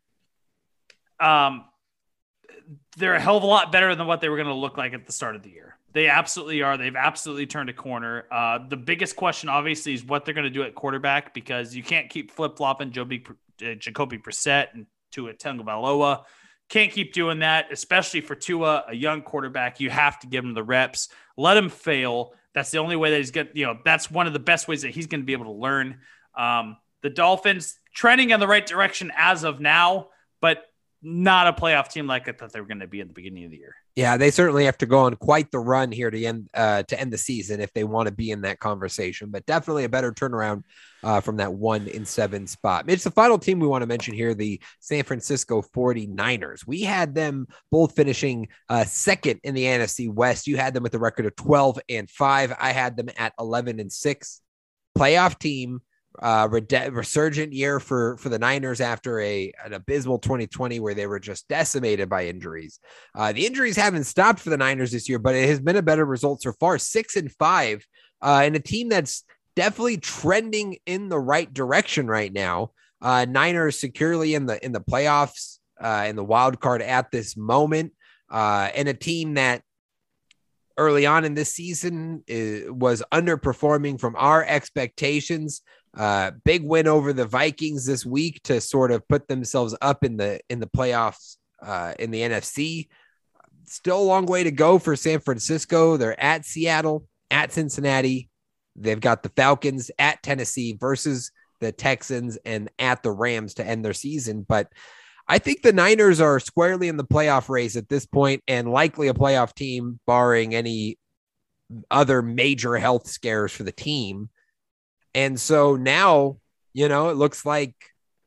S6: Um, they're a hell of a lot better than what they were going to look like at the start of the year. They absolutely are. They've absolutely turned a corner. Uh, the biggest question, obviously, is what they're going to do at quarterback, because you can't keep flip-flopping Jacoby, uh, Jacoby Brissett and Tua Tagovailoa. Can't keep doing that, especially for Tua, a young quarterback. You have to give him the reps. Let him fail. That's the only way that he's going to, you know, that's one of the best ways that he's going to be able to learn. Um, the Dolphins trending in the right direction as of now, but not a playoff team like I thought they were going to be at the beginning of the year.
S7: Yeah, they certainly have to go on quite the run here to end uh, to end the season if they want to be in that conversation. But definitely a better turnaround uh, from that one in seven spot. It's the final team we want to mention here, the San Francisco forty-niners. We had them both finishing uh, second in the N F C West. You had them with a record of twelve and five. I had them at eleven and six. Playoff team. Uh, resurgent year for, for the Niners after a an abysmal twenty twenty where they were just decimated by injuries. Uh, the injuries haven't stopped for the Niners this year, but it has been a better result so far, six and five, uh, and a team that's definitely trending in the right direction right now. Uh, Niners securely in the in the playoffs, uh, in the wild card at this moment, uh, and a team that early on in this season is, was underperforming from our expectations. Uh, big win over the Vikings this week to sort of put themselves up in the in the playoffs uh, in the N F C. Still a long way to go for San Francisco. They're at Seattle, at Cincinnati. They've got the Falcons at Tennessee versus the Texans and at the Rams to end their season. But I think the Niners are squarely in the playoff race at this point and likely a playoff team, barring any other major health scares for the team. And so now, you know, it looks like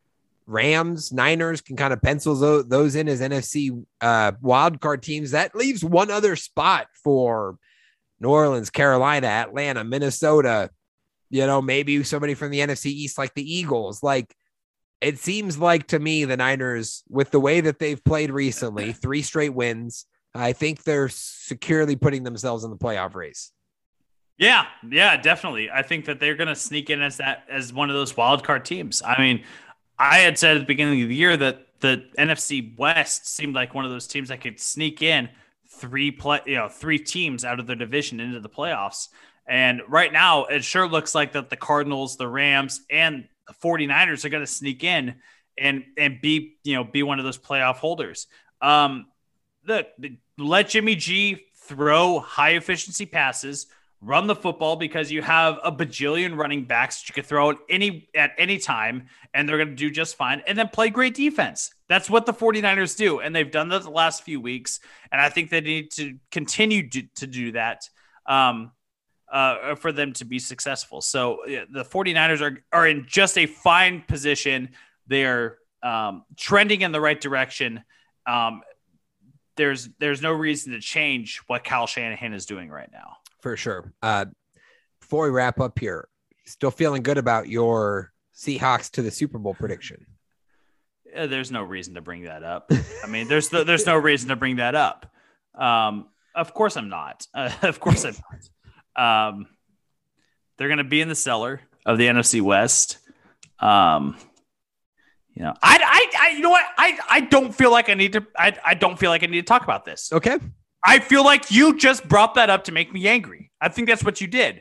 S7: Rams, Niners can kind of pencil those, those in as N F C uh, wildcard teams. That leaves one other spot for New Orleans, Carolina, Atlanta, Minnesota, you know, maybe somebody from the N F C East like the Eagles. Like, it seems like to me, the Niners, with the way that they've played recently, three straight wins, I think they're securely putting themselves in the playoff race.
S6: Yeah, yeah, definitely. I think that they're going to sneak in as that as one of those wild card teams. I mean, I had said at the beginning of the year that the N F C West seemed like one of those teams that could sneak in three play, you know, three teams out of their division into the playoffs. And right now, it sure looks like that the Cardinals, the Rams, and the 49ers are going to sneak in and and be, you know, be one of those playoff holders. Um, the, the let Jimmy G throw high efficiency passes, run the football, because you have a bajillion running backs that you can throw at any at any time, and they're going to do just fine. And then play great defense. That's what the 49ers do, and they've done that the last few weeks, and I think they need to continue to, to do that um, uh, for them to be successful. So yeah, the 49ers are, are in just a fine position. They're um, trending in the right direction. Um, there's there's no reason to change what Kyle Shanahan is doing right now.
S7: For sure. Uh, before we wrap up here, still feeling good about your Seahawks to the Super Bowl prediction?
S6: Uh, there's no reason to bring that up. I mean, there's the, there's no reason to bring that up. Um, of course I'm not. Uh, of course I'm not. Um, they're going to be in the cellar of the N F C West. Um, you know, I, I, I, you know what? I, I don't feel like I need to. I, I don't feel like I need to talk about this.
S7: Okay.
S6: I feel like you just brought that up to make me angry. I think that's what you did.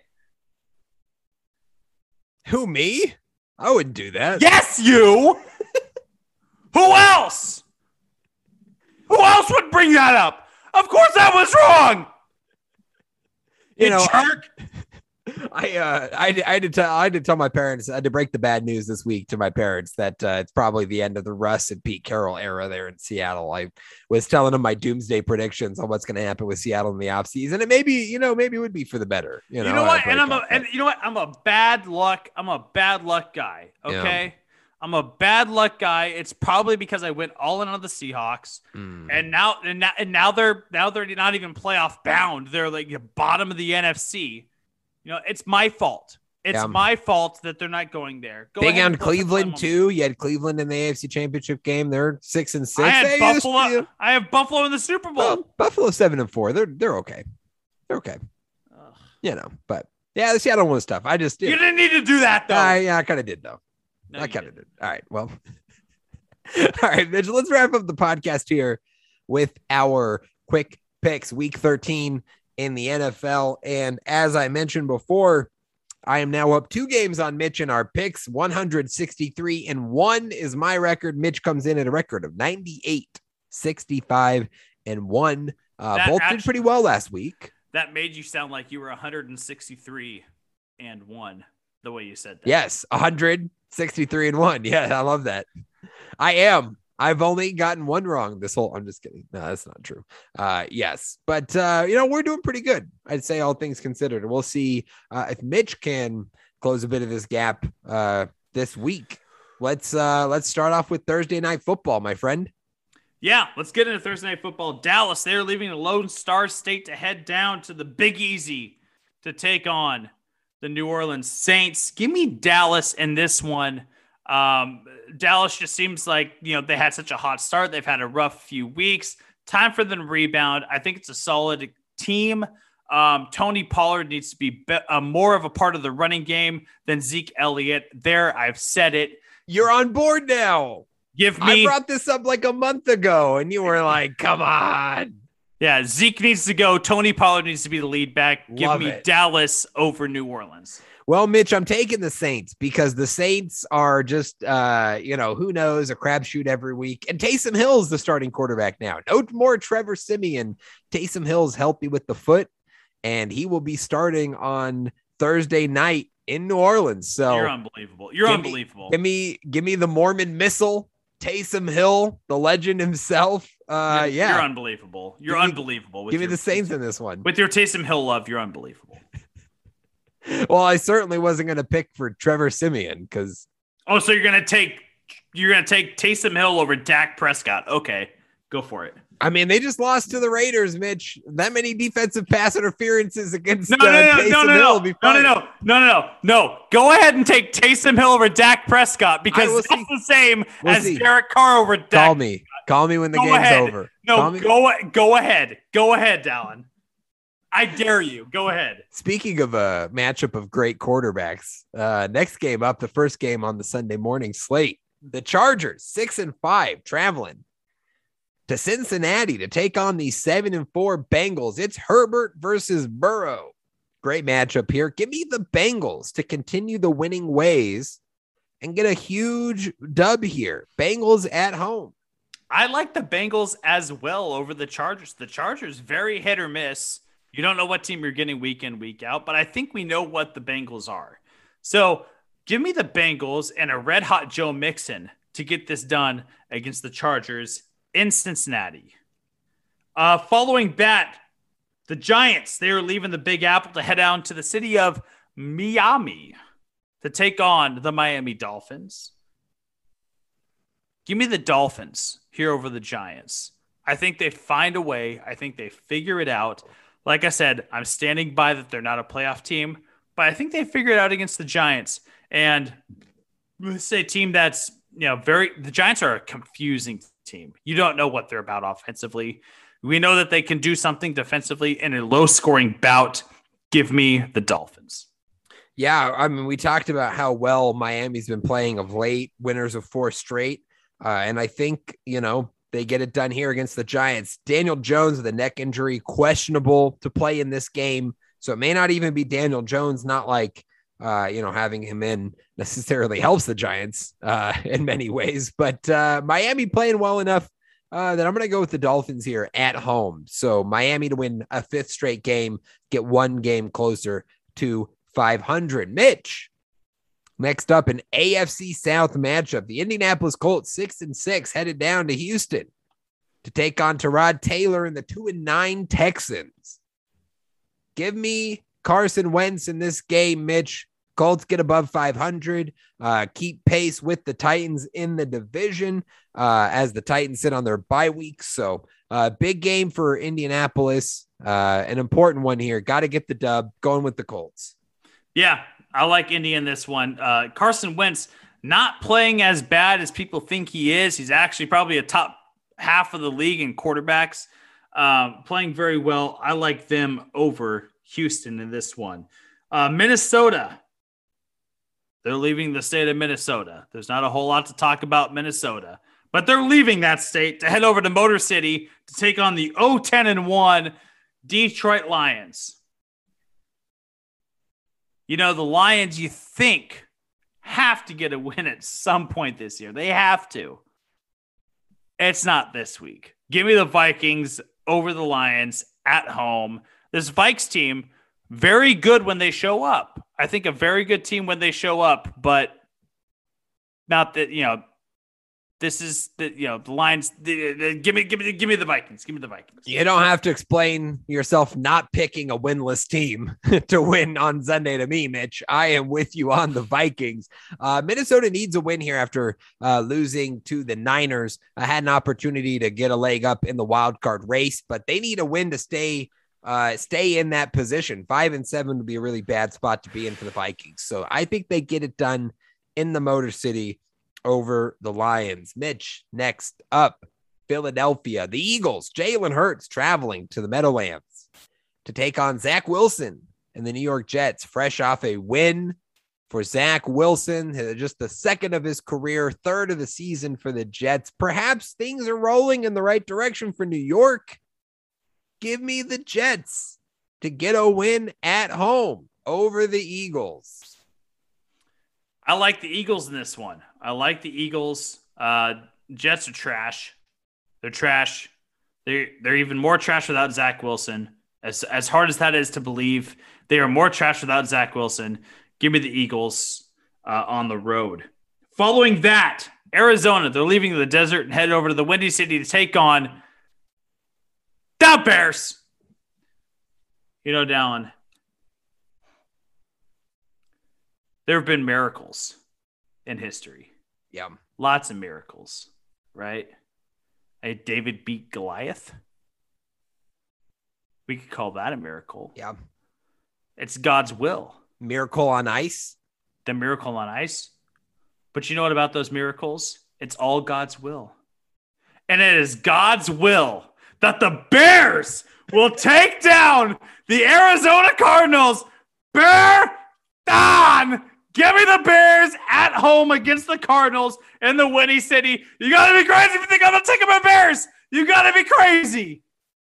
S7: Who, me? I wouldn't do that.
S6: Yes, you. Who else? Who else would bring that up? Of course I was wrong.
S7: You,
S6: you
S7: know,
S6: jerk.
S7: I, uh, I, I had to tell, I had to tell my parents, I had to break the bad news this week to my parents that uh, it's probably the end of the Russ and Pete Carroll era there in Seattle. I was telling them my doomsday predictions on what's going to happen with Seattle in the offseason. And it maybe, you know, maybe it would be for the better. You know,
S6: you know what? And I'm a, and you know what? I'm a bad luck. I'm a bad luck guy. Okay. Yeah. I'm a bad luck guy. It's probably because I went all in on the Seahawks, mm. and now and now and now they're now they're not even playoff bound. They're like the bottom of the N F C. You know, it's my fault. It's yeah. my fault that they're not going there. Go
S7: Big on Cleveland too. You had Cleveland in the A F C Championship game. They're six and six.
S6: I had
S7: hey,
S6: Buffalo.
S7: Just,
S6: I have Buffalo in the Super Bowl.
S7: Well, Buffalo seven and four. They're they're okay. They're okay. Ugh. You know, but yeah, the Seattle one stuff. I just
S6: you, you didn't need to do that though.
S7: I, yeah, I kind of did though. No, I kind of did. All right. Well, all right, Mitch, let's wrap up the podcast here with our quick picks. Week thirteen in the N F L. And as I mentioned before, I am now up two games on Mitch in our picks. one hundred sixty-three and one is my record. Mitch comes in at a record of ninety-eight, sixty-five and one. Uh, both actually, did pretty well last week.
S6: That made you sound like you were one hundred sixty-three and one. The way you said that.
S7: Yes, one hundred sixty-three and one. Yeah, I love that. I am. I've only gotten one wrong this whole. I'm just kidding. No, that's not true. Uh, yes, but uh, you know, we're doing pretty good, I'd say, all things considered. We'll see uh, if Mitch can close a bit of this gap uh, this week. Let's uh, let's start off with Thursday night football, my friend.
S6: Yeah, let's get into Thursday night football. Dallas, they're leaving the Lone Star State to head down to the Big Easy to take on the New Orleans Saints. Give me Dallas in this one. Um, Dallas just seems like, you know, they had such a hot start. They've had a rough few weeks. Time for them to rebound. I think it's a solid team. Um, Tony Pollard needs to be, be uh, more of a part of the running game than Zeke Elliott. There, I've said it.
S7: You're on board now.
S6: Give me.
S7: I brought this up like a month ago, and you were like, come on.
S6: Yeah, Zeke needs to go. Tony Pollard needs to be the lead back. Give
S7: Love
S6: me
S7: it.
S6: Dallas over New Orleans.
S7: Well, Mitch, I'm taking the Saints because the Saints are just, uh, you know, who knows, a crapshoot every week. And Taysom Hill's the starting quarterback now. No more Trevor Siemian. Taysom Hill's healthy with the foot, and he will be starting on Thursday night in New Orleans. So
S6: you're unbelievable. You're
S7: give
S6: unbelievable.
S7: Me, give me, give me the Mormon Missile, Taysom Hill, the legend himself. Uh,
S6: you're,
S7: yeah,
S6: you're unbelievable. You're
S7: give
S6: unbelievable.
S7: Me, give
S6: your,
S7: me the Saints in this one
S6: with your Taysom Hill love. You're unbelievable.
S7: Well, I certainly wasn't going to pick for Trevor Siemian because.
S6: Oh, so you're going to take you're going to take Taysom Hill over Dak Prescott. Okay, go for it.
S7: I mean, they just lost to the Raiders, Mitch. That many defensive pass interferences against
S6: no, no, no,
S7: uh,
S6: no,
S7: Taysom
S6: no, no,
S7: Hill.
S6: no,
S7: Be
S6: no, no, no, no, no, no, no. Go ahead and take Taysom Hill over Dak Prescott because
S7: I will
S6: that's
S7: see.
S6: the same
S7: We'll
S6: as
S7: see.
S6: Derek Carr over Dak.
S7: Call me. Call me when the
S6: Go
S7: game's
S6: ahead.
S7: over.
S6: No,
S7: Call me.
S6: go go ahead. Go ahead, Dallin. I dare you. Go ahead.
S7: Speaking of a matchup of great quarterbacks, uh, next game up, the first game on the Sunday morning slate, the Chargers, six and five, traveling to Cincinnati to take on the seven and four Bengals. It's Herbert versus Burrow. Great matchup here. Give me the Bengals to continue the winning ways and get a huge dub here. Bengals at home.
S6: I like the Bengals as well over the Chargers. The Chargers, very hit or miss. You don't know what team you're getting week in, week out, but I think we know what the Bengals are. So give me the Bengals and a red hot Joe Mixon to get this done against the Chargers in Cincinnati. Uh, following that, the Giants, they are leaving the Big Apple to head down to the city of Miami to take on the Miami Dolphins. Give me the Dolphins here over the Giants. I think they find a way. I think they figure it out. Like I said, I'm standing by that they're not a playoff team, but I think they figure it out against the Giants. And let's say a team that's, you know, very, the Giants are a confusing team. You don't know what they're about offensively. We know that they can do something defensively in a low scoring bout. Give me the Dolphins.
S7: Yeah. I mean, we talked about how well Miami's been playing of late, winners of four straight. Uh, and I think, you know, they get it done here against the Giants. Daniel Jones with a neck injury, questionable to play in this game. So it may not even be Daniel Jones, not like, uh, you know, having him in necessarily helps the Giants uh, in many ways. But uh, Miami playing well enough uh, that I'm going to go with the Dolphins here at home. So Miami to win a fifth straight game, get one game closer to five hundred. Mitch. Next up, an A F C South matchup. The Indianapolis Colts, six and six, headed down to Houston to take on Tyrod Taylor and the two and nine Texans. Give me Carson Wentz in this game, Mitch. Colts get above five hundred, uh, keep pace with the Titans in the division uh, as the Titans sit on their bye week. So uh, big game for Indianapolis, uh, an important one here. Got to get the dub, going with the Colts.
S6: Yeah, I like Indy in this one. Uh, Carson Wentz not playing as bad as people think he is. He's actually probably a top half of the league in quarterbacks, um, playing very well. I like them over Houston in this one. Uh, Minnesota. They're leaving the state of Minnesota. There's not a whole lot to talk about Minnesota, but they're leaving that state to head over to Motor City to take on the oh ten and one Detroit Lions. You know, the Lions, you think, have to get a win at some point this year. They have to. It's not this week. Give me the Vikings over the Lions at home. This Vikes team, very good when they show up. I think a very good team when they show up, but not that, you know, this is the, you know, the Lions. The, the, give me, give me, give me the Vikings. Give me the Vikings.
S7: You don't have to explain yourself not picking a winless team to win on Sunday to me, Mitch. I am with you on the Vikings. Uh, Minnesota needs a win here after uh, losing to the Niners. I had an opportunity to get a leg up in the wild card race, but they need a win to stay uh, stay in that position. Five and seven would be a really bad spot to be in for the Vikings. So I think they get it done in the Motor City over the Lions. Mitch, next up, Philadelphia. The Eagles, Jalen Hurts traveling to the Meadowlands to take on Zach Wilson and the New York Jets, fresh off a win for Zach Wilson, just the second of his career, third of the season for the Jets. Perhaps things are rolling in the right direction for New York. Give me the Jets to get a win at home over the Eagles.
S6: I like the Eagles in this one. I like the Eagles. Uh, Jets are trash. They're trash. They're, they're even more trash without Zach Wilson. As, as hard as that is to believe, they are more trash without Zach Wilson. Give me the Eagles uh, on the road. Following that, Arizona, they're leaving the desert and headed over to the Windy City to take on the Bears. You know, Dallin, there have been miracles in history.
S7: Yeah.
S6: lots of miracles, right? Hey, David beat Goliath. We could call that a miracle.
S7: Yeah.
S6: It's God's will.
S7: Miracle on ice.
S6: The miracle on ice. But you know what about those miracles? It's all God's will. And it is God's will that the Bears will take down the Arizona Cardinals. Bear on! Give me the Bears at home against the Cardinals in the Windy City. You got to be crazy if you think I'm not taking my Bears. You got to be crazy.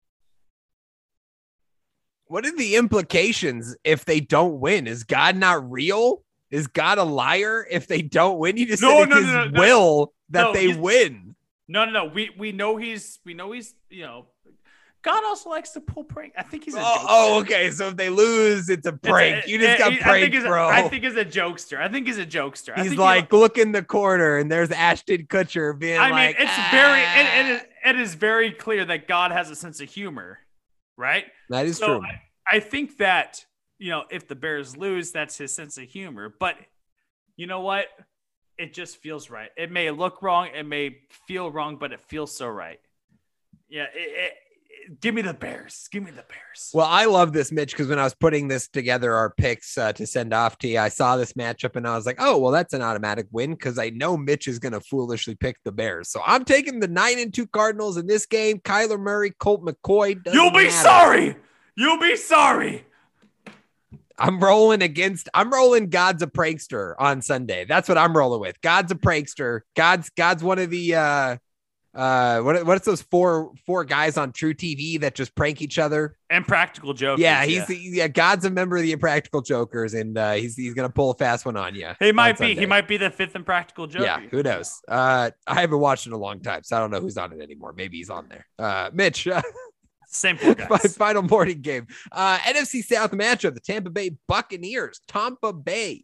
S7: What are the implications if they don't win? Is God not real? Is God a liar if they don't win? You just
S6: no,
S7: said
S6: no,
S7: it's
S6: no,
S7: his
S6: no,
S7: will
S6: no.
S7: that
S6: No,
S7: they
S6: he's-
S7: win.
S6: No, no, no. We we know he's we know he's you know. God also likes to pull prank. I think he's a
S7: Oh,
S6: jokester.
S7: oh, okay. So if they lose, it's a
S6: It's
S7: prank.
S6: a-
S7: you just
S6: it-
S7: got
S6: he- I think
S7: pranked,
S6: he's a-
S7: bro.
S6: I think he's a jokester. I think he's a jokester. I
S7: He's
S6: think
S7: like,
S6: he,
S7: look in the corner, and there's Ashton Kutcher being
S6: I mean,
S7: like,
S6: it's
S7: ah.
S6: very it, it, is, it is very clear that God has a sense of humor, right?
S7: That is
S6: So
S7: true.
S6: I, I think that, you know, if the Bears lose, that's his sense of humor. But you know what? It just feels right. It may look wrong. It may feel wrong, but it feels so right. Yeah. It, it, it, give me the Bears. Give me the Bears.
S7: Well, I love this, Mitch, because when I was putting this together, our picks uh, to send off to you, I saw this matchup and I was like, oh, well, that's an automatic win because I know Mitch is going to foolishly pick the Bears. So I'm taking the nine and two Cardinals in this game. Kyler Murray, Colt McCoy.
S6: You'll be
S7: matter.
S6: sorry. You'll be sorry.
S7: I'm rolling against, I'm rolling God's a prankster on Sunday. That's what I'm rolling with. God's a prankster. God's, God's one of the, uh, uh, what, what's those four, four guys on True T V that just prank each other?
S6: And Practical Jokers.
S7: Yeah. He's, the, yeah, God's a member of the Impractical Jokers, and uh, he's, he's going to pull a fast one on you.
S6: He might
S7: on
S6: be. He
S7: Sunday.
S6: might be the fifth Impractical Joker.
S7: Yeah. Who knows? Uh, I haven't watched in a long time, so I don't know who's on it anymore. Maybe he's on there. Uh, Mitch, uh,
S6: Same four
S7: My
S6: guys.
S7: final morning game. Uh, N F C South matchup, the Tampa Bay Buccaneers. Tampa Bay,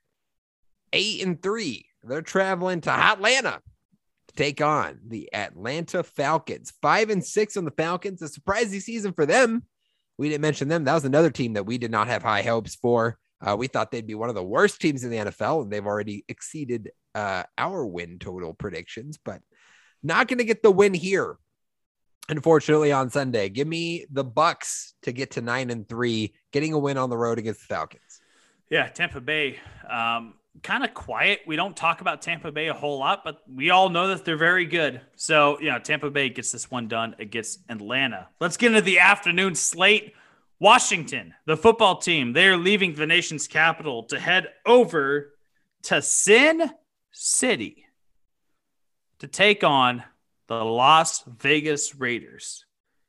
S7: eight and three. They're traveling to Atlanta to take on the Atlanta Falcons. Five and six on the Falcons. A surprising season for them. We didn't mention them. That was another team that we did not have high hopes for. Uh, we thought they'd be one of the worst teams in the N F L, and they've already exceeded uh, our win total predictions, but not going to get the win here. Unfortunately, on Sunday, give me the Bucks to get to nine and three, getting a win on the road against the Falcons.
S6: Yeah, Tampa Bay, um, kind of quiet. We don't talk about Tampa Bay a whole lot, but we all know that they're very good. So, yeah, Tampa Bay gets this one done against Atlanta. Let's get into the afternoon slate. Washington, the football team, they are leaving the nation's capital to head over to Sin City to take on the Las Vegas Raiders.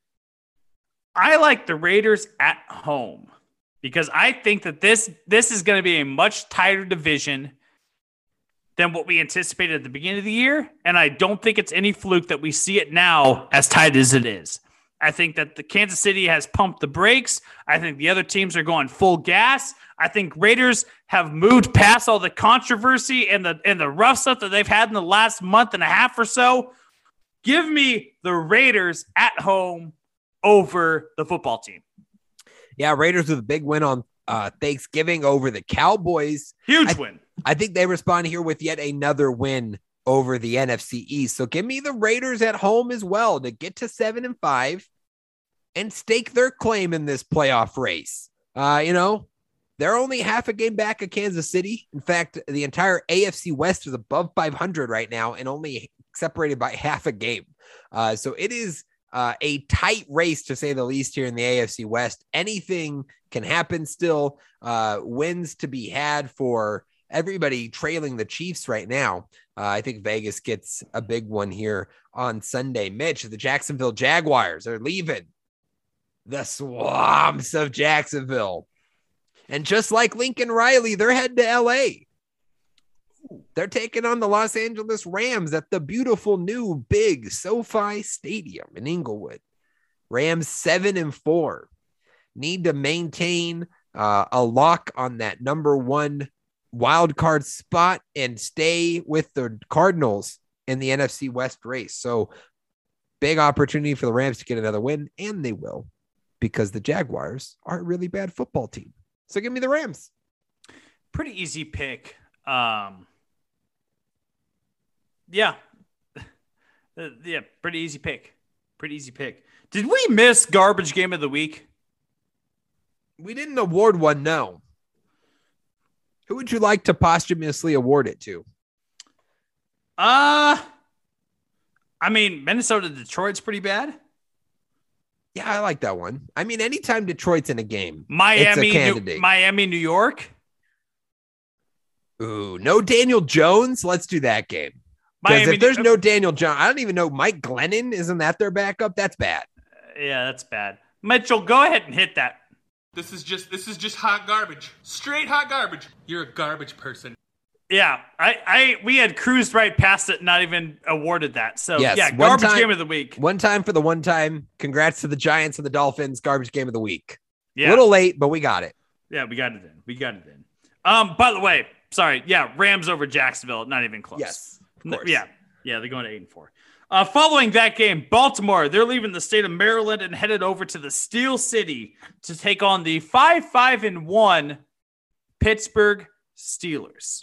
S6: I like the Raiders at home because I think that this, this is going to be a much tighter division than what we anticipated at the beginning of the year. And I don't think it's any fluke that we see it now as tight as it is. I think that the Kansas City has pumped the brakes. I think the other teams are going full gas. I think Raiders have moved past all the controversy and the, and the rough stuff that they've had in the last month and a half or so. Give me the Raiders at home over the football team.
S7: Yeah, Raiders with a big win on uh, Thanksgiving over the Cowboys.
S6: Huge
S7: I,
S6: win.
S7: I think they respond here with yet another win over the N F C East. So give me the Raiders at home as well to get to seven and five and stake their claim in this playoff race. Uh, you know, they're only half a game back of Kansas City. In fact, the entire A F C West is above five hundred right now and only separated by half a game. Uh, so it is uh, a tight race, to say the least, here in the A F C West. Anything can happen still. Uh, wins to be had for everybody trailing the Chiefs right now. Uh, I think Vegas gets a big one here on Sunday. Mitch, the Jacksonville Jaguars are leaving the swamps of Jacksonville. And just like Lincoln Riley, they're heading to L A. They're taking on the Los Angeles Rams at the beautiful new big SoFi Stadium in Inglewood. Rams seven and four need to maintain uh, a lock on that number one wild card spot and stay with the Cardinals in the N F C West race. So big opportunity for the Rams to get another win, and they will, because the Jaguars are a really bad football team. So give me the Rams.
S6: Pretty easy pick. Um, yeah. Uh, yeah, pretty easy pick. Pretty easy pick. Did we miss garbage game of the week?
S7: We didn't award one, no. Who would you like to posthumously award it to?
S6: Uh, I mean, Minnesota Detroit's pretty bad.
S7: Yeah, I like that one. I mean, anytime Detroit's in a game,
S6: Miami,
S7: it's a candidate.
S6: New, Miami, New York.
S7: Ooh, no Daniel Jones. Let's do that game. Because
S6: Miami,
S7: if there's no Daniel Jones, I don't even know. Mike Glennon, isn't that their backup? That's bad.
S6: Yeah, that's bad. Mitchell, go ahead and hit that.
S3: This is just this is just hot garbage. Straight hot garbage. You're a garbage person.
S6: Yeah, I, I we had cruised right past it, not even awarded that. So
S7: Yes,
S6: yeah,
S7: one
S6: garbage
S7: time-
S6: game of the week.
S7: One time for the one time. Congrats to the Giants and the Dolphins. Garbage game of the week.
S6: Yeah,
S7: A little late, but we got it.
S6: yeah, we got it in. We got it in. Um, by the way, sorry, yeah, Rams over Jacksonville, not even close.
S7: Yes, of
S6: N-
S7: course.
S6: Yeah, yeah, they're going to eight and four. Uh, following that game, Baltimore, they're leaving the state of Maryland and headed over to the Steel City to take on the five five and one Pittsburgh Steelers.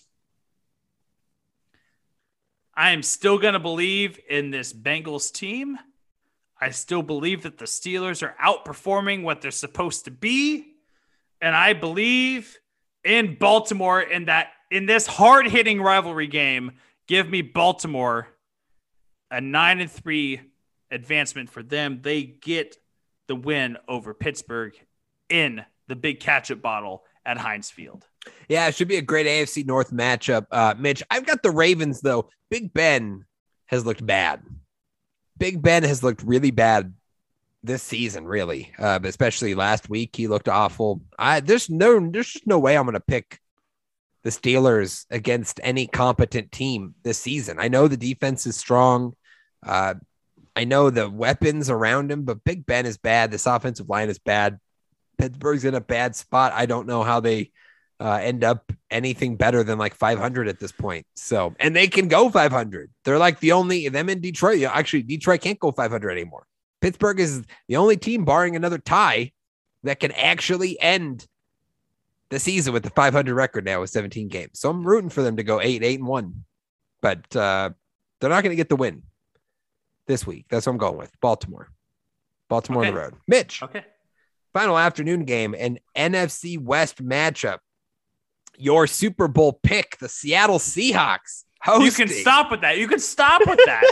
S6: I am still going to believe in this Bengals team. I still believe that the Steelers are outperforming what they're supposed to be. And I believe in Baltimore in that in this hard-hitting rivalry game, give me Baltimore a nine and three advancement for them. They get the win over Pittsburgh in the big catch-up bottle at Heinz Field.
S7: Yeah, it should be a great A F C North matchup. Uh, Mitch, I've got the Ravens, though. Big Ben has looked bad. Big Ben has looked really bad this season, really, uh, but especially last week. He looked awful. I there's no there's just no way I'm going to pick the Steelers against any competent team this season. I know the defense is strong. Uh, I know the weapons around him, but Big Ben is bad. This offensive line is bad. Pittsburgh's in a bad spot. I don't know how they uh, end up anything better than like five hundred at this point. So, and they can go five hundred. They're like the only, them in Detroit. Actually, Detroit can't go five hundred anymore. Pittsburgh is the only team, barring another tie, that can actually end the season with the five hundred record now with seventeen games. So I'm rooting for them to go eight, eight and one, but uh, they're not going to get the win this week. That's what I'm going with. Baltimore, Baltimore
S6: Okay.
S7: on the road. Mitch,
S6: Okay.
S7: final afternoon game, an N F C West matchup. Your Super Bowl pick, the Seattle Seahawks. Hosting,
S6: You can stop with that. You can stop with that.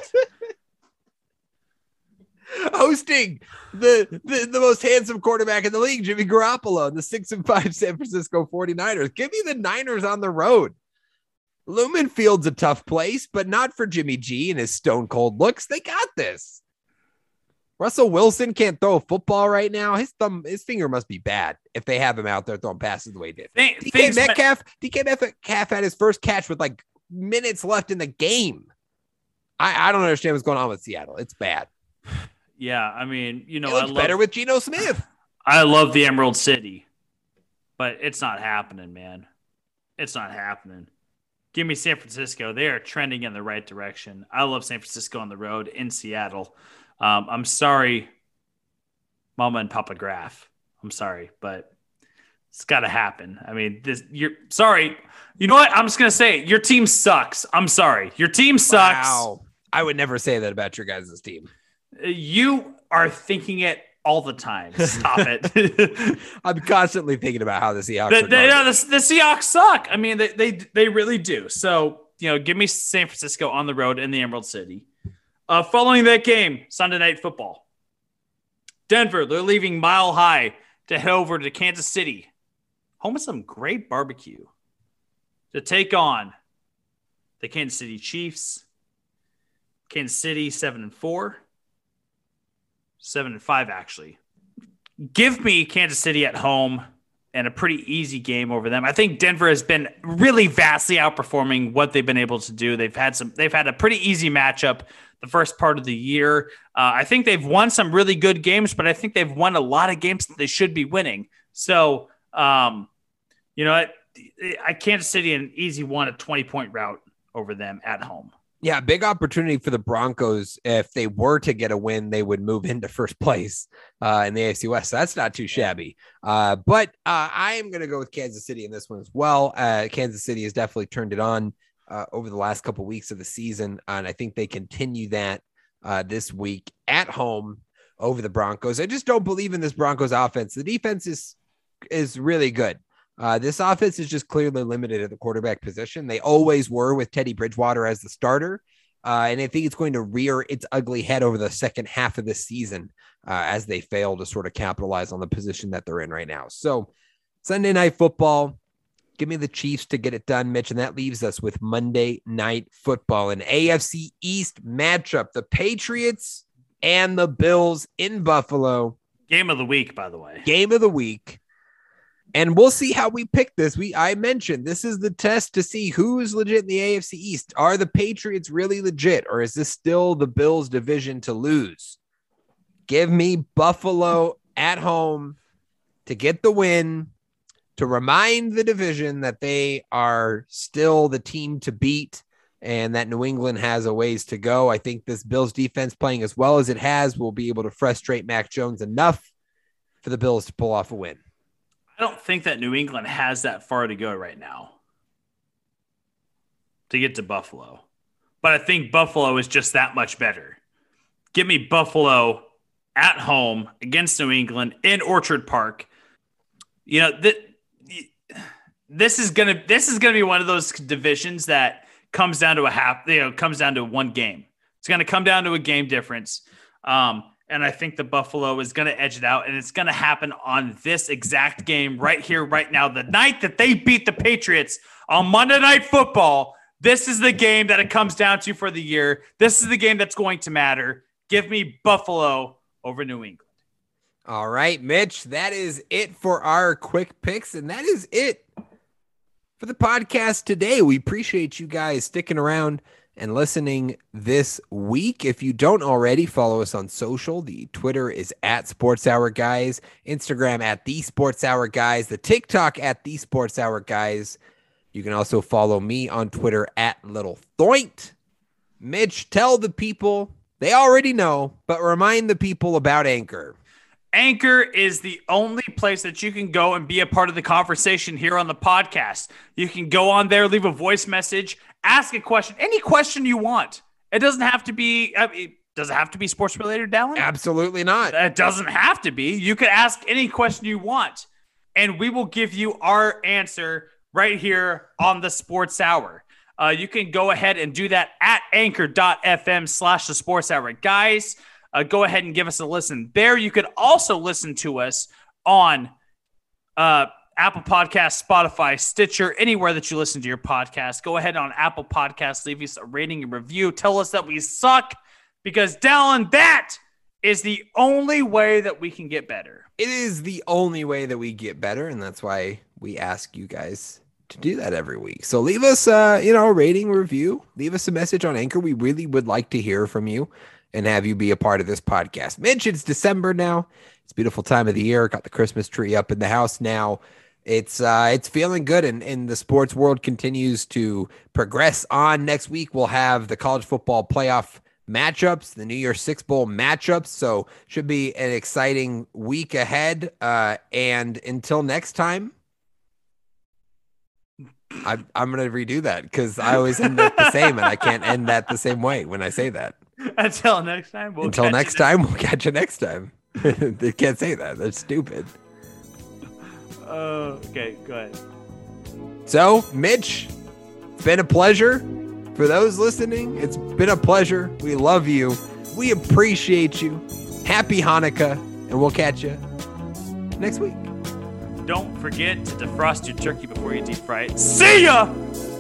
S7: hosting the, the, the most handsome quarterback in the league, Jimmy Garoppolo, and the six and five San Francisco forty-niners. Give me the Niners on the road. Lumen Field's a tough place, but not for Jimmy G and his stone cold looks. They got this. Russell Wilson can't throw a football right now. His thumb, his finger must be bad if they have him out there throwing passes the way he did.
S6: Th-
S7: D K
S6: things-
S7: Metcalf, D K Metcalf had his first catch with like minutes left in the game. I, I don't understand what's going on with Seattle. It's bad.
S6: Yeah, I mean, you know,
S7: It
S6: I
S7: looks
S6: love,
S7: better with Geno Smith.
S6: I love the Emerald City, but it's not happening, man. It's not happening. Give me San Francisco. They are trending in the right direction. I love San Francisco on the road in Seattle. Um, I'm sorry, Mama and Papa Graf. I'm sorry, but it's got to happen. I mean, this. You're sorry. You know what? I'm just gonna say it. Your team sucks. I'm sorry. Your team sucks.
S7: Wow. I would never say that about your guys' team.
S6: You are thinking it all the time. Stop it.
S7: I'm constantly thinking about how the Seahawks
S6: the,
S7: are
S6: the, no,
S7: garbage.
S6: the, the Seahawks suck. I mean, they, they they really do. So, you know, give me San Francisco on the road in the Emerald City. Uh, following that game, Sunday Night Football. Denver, they're leaving Mile High to head over to Kansas City, home of some great barbecue, to take on the Kansas City Chiefs. Kansas City, seven and four. Seven and five, actually. Give me Kansas City at home and a pretty easy game over them. I think Denver has been really vastly outperforming what they've been able to do. They've had some. They've had a pretty easy matchup the first part of the year. Uh, I think they've won some really good games, but I think they've won a lot of games that they should be winning. So, um, you know, I, I Kansas City an easy one, a twenty point route over them at home.
S7: Yeah, big opportunity for the Broncos. If they were to get a win, they would move into first place uh, in the A F C West. So that's not too shabby. Uh, but uh, I am going to go with Kansas City in this one as well. Uh, Kansas City has definitely turned it on uh, over the last couple weeks of the season. And I think they continue that uh, this week at home over the Broncos. I just don't believe in this Broncos offense. The defense is, is really good. Uh, this offense is just clearly limited at the quarterback position. They always were with Teddy Bridgewater as the starter. Uh, and I think it's going to rear its ugly head over the second half of the season uh, as they fail to sort of capitalize on the position that they're in right now. So Sunday Night Football, give me the Chiefs to get it done, Mitch. And that leaves us with Monday Night Football, an A F C East matchup, the Patriots and the Bills in Buffalo.
S6: Game of the week, by the way.
S7: Game of the week. And we'll see how we pick this. We I mentioned this is the test to see who is legit in the A F C East. Are the Patriots really legit, or is this still the Bills' division to lose? Give me Buffalo at home to get the win, to remind the division that they are still the team to beat and that New England has a ways to go. I think this Bills defense playing as well as it has will be able to frustrate Mac Jones enough for the Bills to pull off a win.
S6: I don't think that New England has that far to go right now to get to Buffalo. But I think Buffalo is just that much better. Give me Buffalo at home against New England in Orchard Park. You know, th- this is going to this is going to be one of those divisions that comes down to a half, you know, comes down to one game. It's going to come down to a game difference. Um, And I think the Buffalo is going to edge it out, and it's going to happen on this exact game right here, right now. The night that they beat the Patriots on Monday Night Football, this is the game that it comes down to for the year. This is the game that's going to matter. Give me Buffalo over New England.
S7: All right, Mitch, that is it for our quick picks, and that is it for the podcast today. We appreciate you guys sticking around and listening this week. If you don't already, follow us on social. The Twitter is at Sports Hour Guys, Instagram at The Sports Hour Guys, the TikTok at The Sports Hour Guys. You can also follow me on Twitter at Little Thoint. Mitch, tell the people, they already know, but remind the people about Anchor.
S6: Anchor is the only place that you can go and be a part of the conversation here on the podcast. You can go on there, leave a voice message, ask a question, any question you want. It doesn't have to be, I mean, does it have to be sports related, Dallin?
S7: Absolutely not.
S6: It doesn't have to be. You can ask any question you want, and we will give you our answer right here on the Sports Hour. Uh, you can go ahead and do that at anchor.fm slash the Sports Hour. Guys, uh, go ahead and give us a listen there. You can also listen to us on uh, Apple Podcasts, Spotify, Stitcher, anywhere that you listen to your podcast. Go ahead on Apple Podcasts, leave us a rating and review. Tell us that we suck, because, Dallin, that is the only way that we can get better.
S7: It is the only way that we get better, and that's why we ask you guys to do that every week. So leave us, uh, you know, a rating, review. Leave us a message on Anchor. We really would like to hear from you and have you be a part of this podcast. Mitch, it's December now. It's a beautiful time of the year. Got the Christmas tree up in the house now. It's uh, it's feeling good, and, and the sports world continues to progress on. Next week, we'll have the college football playoff matchups, the New Year's Six Bowl matchups. So should be an exciting week ahead. Uh, and until next time, I, I'm going to redo that because I always end up the same, and I can't end that the same way when I say that.
S6: Until next time. We'll
S7: Until next time, next. we'll catch you next time. They can't say that. That's stupid.
S6: Uh, okay, go ahead.
S7: So, Mitch, it's been a pleasure. For those listening, it's been a pleasure. We love you. We appreciate you. Happy Hanukkah, and we'll catch you next week.
S6: Don't forget to defrost your turkey before you deep fry it. See ya!